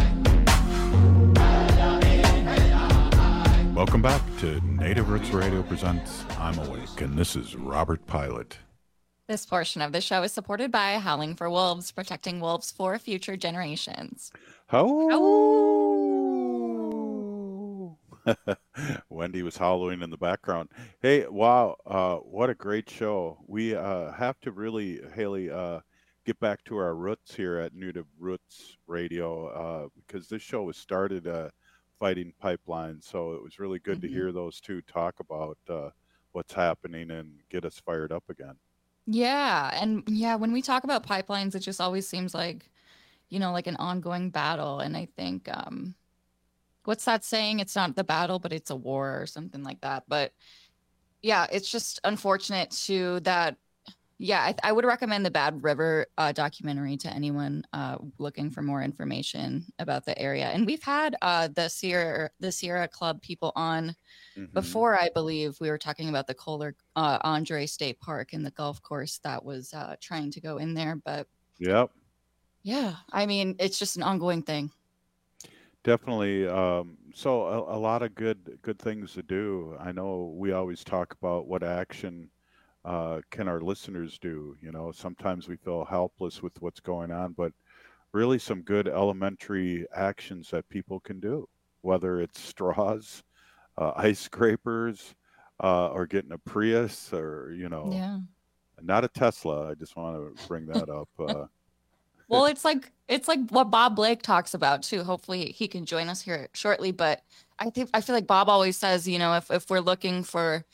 Welcome back to Native Roots Radio presents I'm Awake, and this is Robert Pilot. This portion of the show is supported by Howling for Wolves, protecting wolves for future generations. Oh. Wendy was howling in the background. Hey, wow, uh, what a great show. We uh, have to really, Haley, uh, get back to our roots here at Native Roots Radio uh, because this show was started uh, fighting pipelines. So it was really good Mhm. to hear those two talk about uh, what's happening and get us fired up again. Yeah, and yeah, when we talk about pipelines, it just always seems like, you know, like an ongoing battle. And I think, um, what's that saying? It's not the battle, but it's a war or something like that. But yeah, it's just unfortunate too that, yeah, I, I would recommend the Bad River uh, documentary to anyone uh, looking for more information about the area. And we've had uh, the Sierra the Sierra Club people on Mhm. before. I believe we were talking about the Kohler uh, Andre State Park and the golf course that was uh, trying to go in there. But Yep. yeah, I mean, it's just an ongoing thing. Definitely. Um, so a, a lot of good good things to do. I know we always talk about what action uh, can our listeners do. You know, sometimes we feel helpless with what's going on, but really some good elementary actions that people can do, whether it's straws, uh, ice scrapers, uh, or getting a Prius, or you know, Yeah. not a Tesla. I just want to bring that up. Uh, Well, it's like it's like what Bob Blake talks about too. Hopefully he can join us here shortly. But I think I feel like Bob always says, you know, if if we're looking for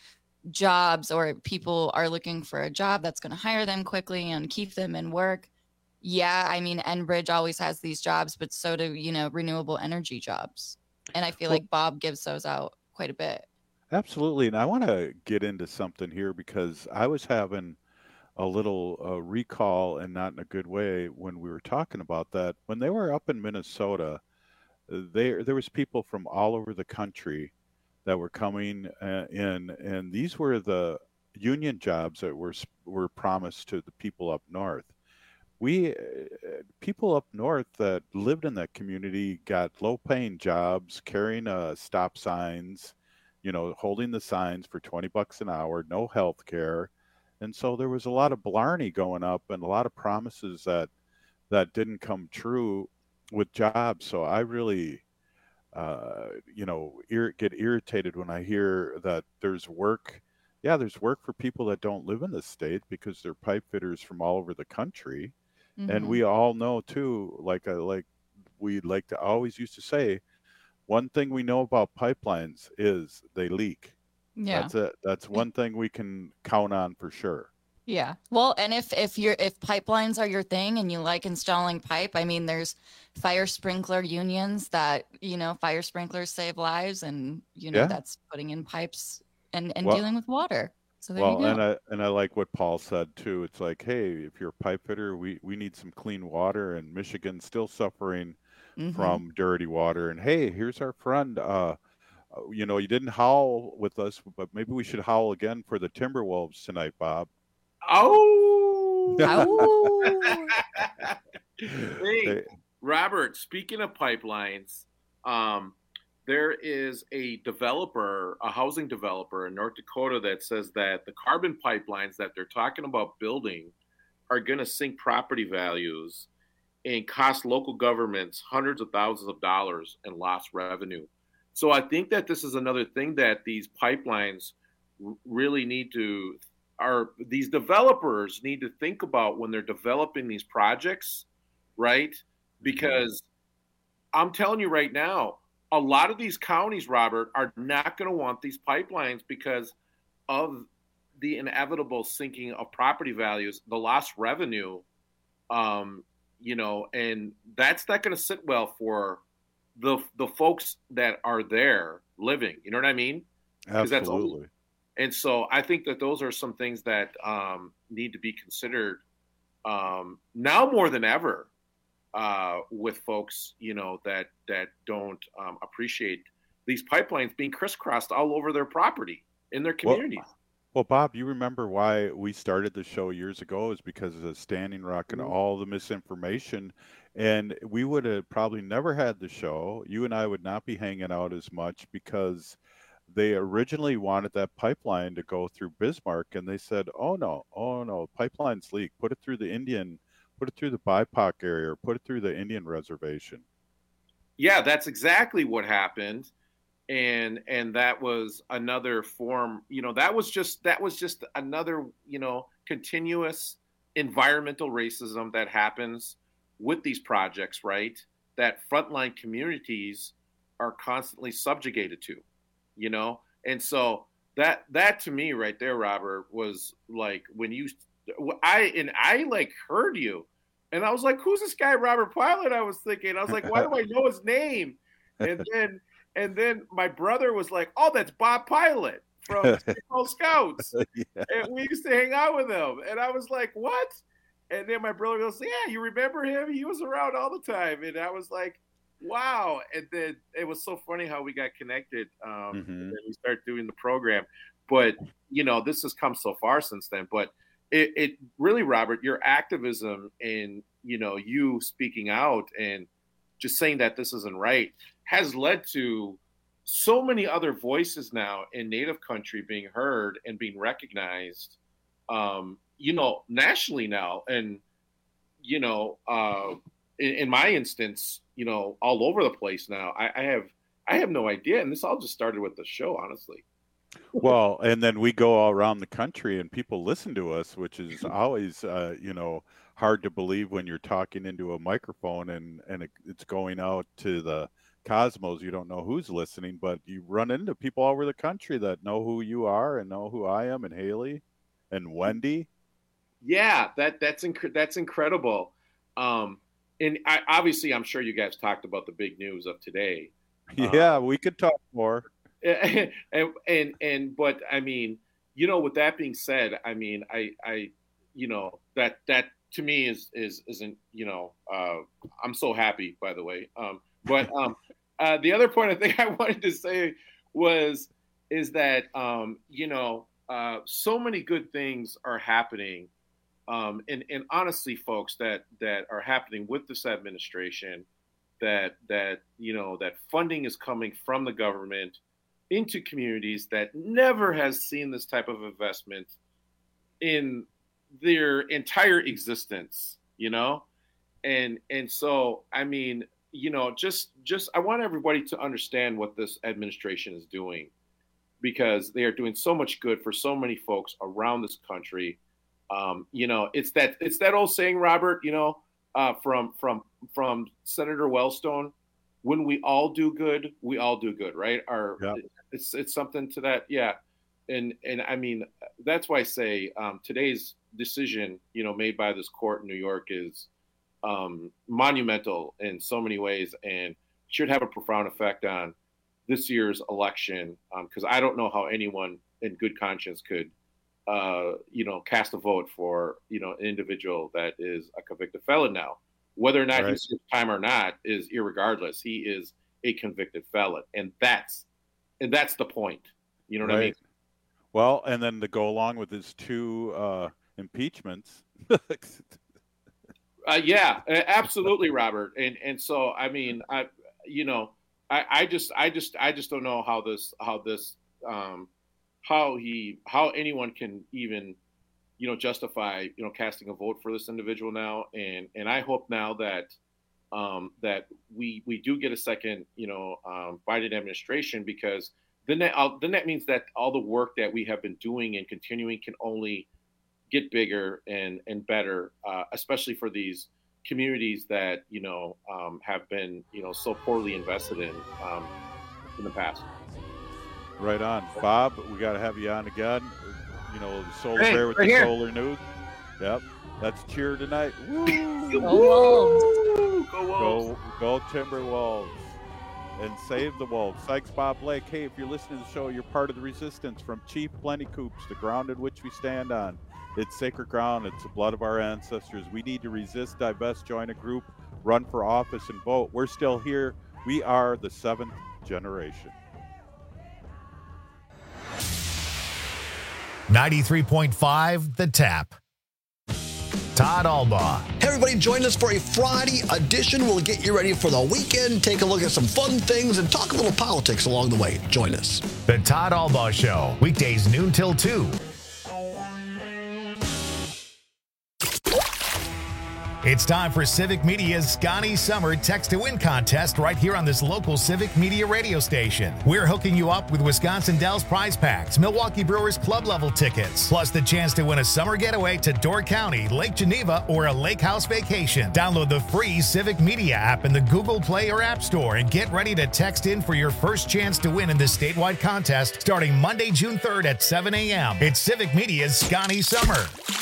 jobs or people are looking for a job that's going to hire them quickly and keep them in work. Yeah, I mean, Enbridge always has these jobs, but so do, you know, renewable energy jobs. And I feel Well- like Bob gives those out quite a bit. Absolutely. And I want to get into something here because I was having a little uh, recall, and not in a good way, when we were talking about that. When they were up in Minnesota, there there was people from all over the country that were coming uh, in, and these were the union jobs that were s- were promised to the people up north. We uh, people up north that lived in that community got low-paying jobs, carrying uh, stop signs, you know, holding the signs for twenty bucks an hour, no health care. And so there was a lot of blarney going up and a lot of promises that that didn't come true with jobs. So I really, uh, you know, ir- get irritated when I hear that there's work. Yeah, there's work for people that don't live in the state because they're pipe fitters from all over the country. And Mhm. we all know too, like uh, like we like to always used to say, one thing we know about pipelines is they leak. Yeah. That's it. That's one thing we can count on for sure. Yeah. Well, and if if you're if pipelines are your thing and you like installing pipe, I mean, there's fire sprinkler unions that, you know, fire sprinklers save lives, and you know, Yeah. that's putting in pipes and and Well, dealing with water. So there well, you and go. I and I like what Paul said too. It's like, hey, if you're a pipe fitter, we we need some clean water, and Michigan's still suffering Mhm. from dirty water. And hey, here's our friend. Uh, uh, you know, you didn't howl with us, but maybe we should howl again for the Timberwolves tonight, Bob. Oh, Hey. hey, Robert, speaking of pipelines, um, there is a developer, a housing developer in North Dakota that says that the carbon pipelines that they're talking about building are going to sink property values and cost local governments hundreds of thousands of dollars in lost revenue. So I think that this is another thing that these pipelines r- really need to, are these developers need to think about when they're developing these projects, right? Because I'm telling you right now, a lot of these counties, Robert, are not going to want these pipelines because of the inevitable sinking of property values, the lost revenue, um, you know, and that's not going to sit well for the the folks that are there living. You know what I mean? 'Cause that's all- Absolutely. and so I think that those are some things that um, need to be considered um, now more than ever uh, with folks, you know, that that don't um, appreciate these pipelines being crisscrossed all over their property in their Well, communities. well, Bob, you remember why we started the show years ago is because of the Standing Rock and Mhm. all the misinformation. And we would have probably never had the show. You and I would not be hanging out as much because they originally wanted that pipeline to go through Bismarck. And they said, oh, no, oh, no, pipelines leak. Put it through the Indian, put it through the B I P O C area, or put it through the Indian reservation. Yeah, that's exactly what happened. and and that was another form. You know, that was just that was just another you know continuous environmental racism that happens with these projects, right? That frontline communities are constantly subjugated to, you know, and so that that to me right there, Robert, was like when you I and I like heard you. And I was like, who's this guy, Robert Pilot? I was thinking, I was like, why do I know his name? And then, and then my brother was like, oh, that's Bob Pilot from Girl Scouts. Yeah. And we used to hang out with him. And I was like, what? And then my brother goes, yeah, you remember him? He was around all the time. And I was like, wow. And then it was so funny how we got connected. Um, mm-hmm. And then we started doing the program. But, you know, this has come so far since then. But It, it really, Robert, your activism and, you know, you speaking out and just saying that this isn't right has led to so many other voices now in Native country being heard and being recognized, um, you know, nationally now. And, you know, uh, in, in my instance, you know, all over the place now. I, I have I have no idea. And this all just started with the show, honestly. Well, and then we go all around the country and people listen to us, which is always, uh, you know, hard to believe when you're talking into a microphone and, and it, it's going out to the cosmos. You don't know who's listening, but you run into people all over the country that know who you are and know who I am and Haley and Wendy. Yeah, that that's inc- that's incredible. Um, and I, obviously, I'm sure you guys talked about the big news of today. Yeah, um, we could talk more. and, and and but I mean, you know, with that being said, I mean, I I you know that that to me is is isn't you know uh, I'm so happy, by the way. Um, but um, uh, the other point I think I wanted to say was is that um, you know uh, so many good things are happening, um, and and honestly, folks, that that are happening with this administration, that that you know that funding is coming from the government into communities that never has seen this type of investment in their entire existence, you know? And, and so, I mean, you know, just, just, I want everybody to understand what this administration is doing, because they are doing so much good for so many folks around this country. Um, you know, it's that, it's that old saying, Robert, you know, uh, from, from, from Senator Wellstone, when we all do good, we all do good, right? Our, yeah. It's it's something to that, yeah, and and I mean that's why I say um, today's decision, you know, made by this court in New York is um, monumental in so many ways, and should have a profound effect on this year's election. Because um, I don't know how anyone in good conscience could, uh, you know, cast a vote for you know an individual that is a convicted felon now. Whether or not right. he's time or not is irregardless. He is a convicted felon, and that's. And that's the point. You know what right. I mean? Well, and then to go along with his two uh, impeachments. uh, yeah, absolutely, Robert. And and so I mean, I you know, I, I just I just I just don't know how this how this um, how he how anyone can even you know justify you know casting a vote for this individual now. And and I hope now that. Um, that we we do get a second, you know, um, Biden administration, because then that uh, then that means that all the work that we have been doing and continuing can only get bigger and and better, uh, especially for these communities that you know um, have been you know so poorly invested in um, in the past. Right on, Bob. We got to have you on again. You know, the Solar hey, Bear with right the here. solar news. Yep, that's cheer tonight. Woo! Go Wolves! Go Wolves! Go, go Timberwolves! And save the Wolves. Thanks, Bob Blake. Hey, if you're listening to the show, you're part of the resistance. From Chief Plenty Coops, the ground in which we stand on. It's sacred ground. It's the blood of our ancestors. We need to resist, divest, join a group, run for office, and vote. We're still here. We are the seventh generation. ninety-three point five The Tap. Todd Albaugh. Hey, everybody, join us for a Friday edition. We'll get you ready for the weekend, take a look at some fun things, and talk a little politics along the way. Join us. The Todd Albaugh Show, weekdays noon till two. It's time for Civic Media's Scotty Summer Text to Win contest right here on this local Civic Media radio station. We're hooking you up with Wisconsin Dells prize packs, Milwaukee Brewers club level tickets, plus the chance to win a summer getaway to Door County, Lake Geneva, or a lake house vacation. Download the free Civic Media app in the Google Play or App Store and get ready to text in for your first chance to win in this statewide contest starting Monday, June third at seven a.m. It's Civic Media's Scotty Summer.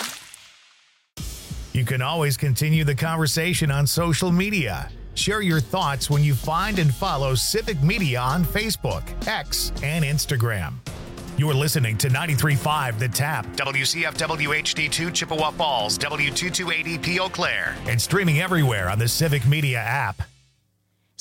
You can always continue the conversation on social media. Share your thoughts when you find and follow Civic Media on Facebook, X, and Instagram. You're listening to ninety-three point five The Tap, W C F W H D two Chippewa Falls, W two two eight E P Eau Claire, and streaming everywhere on the Civic Media app.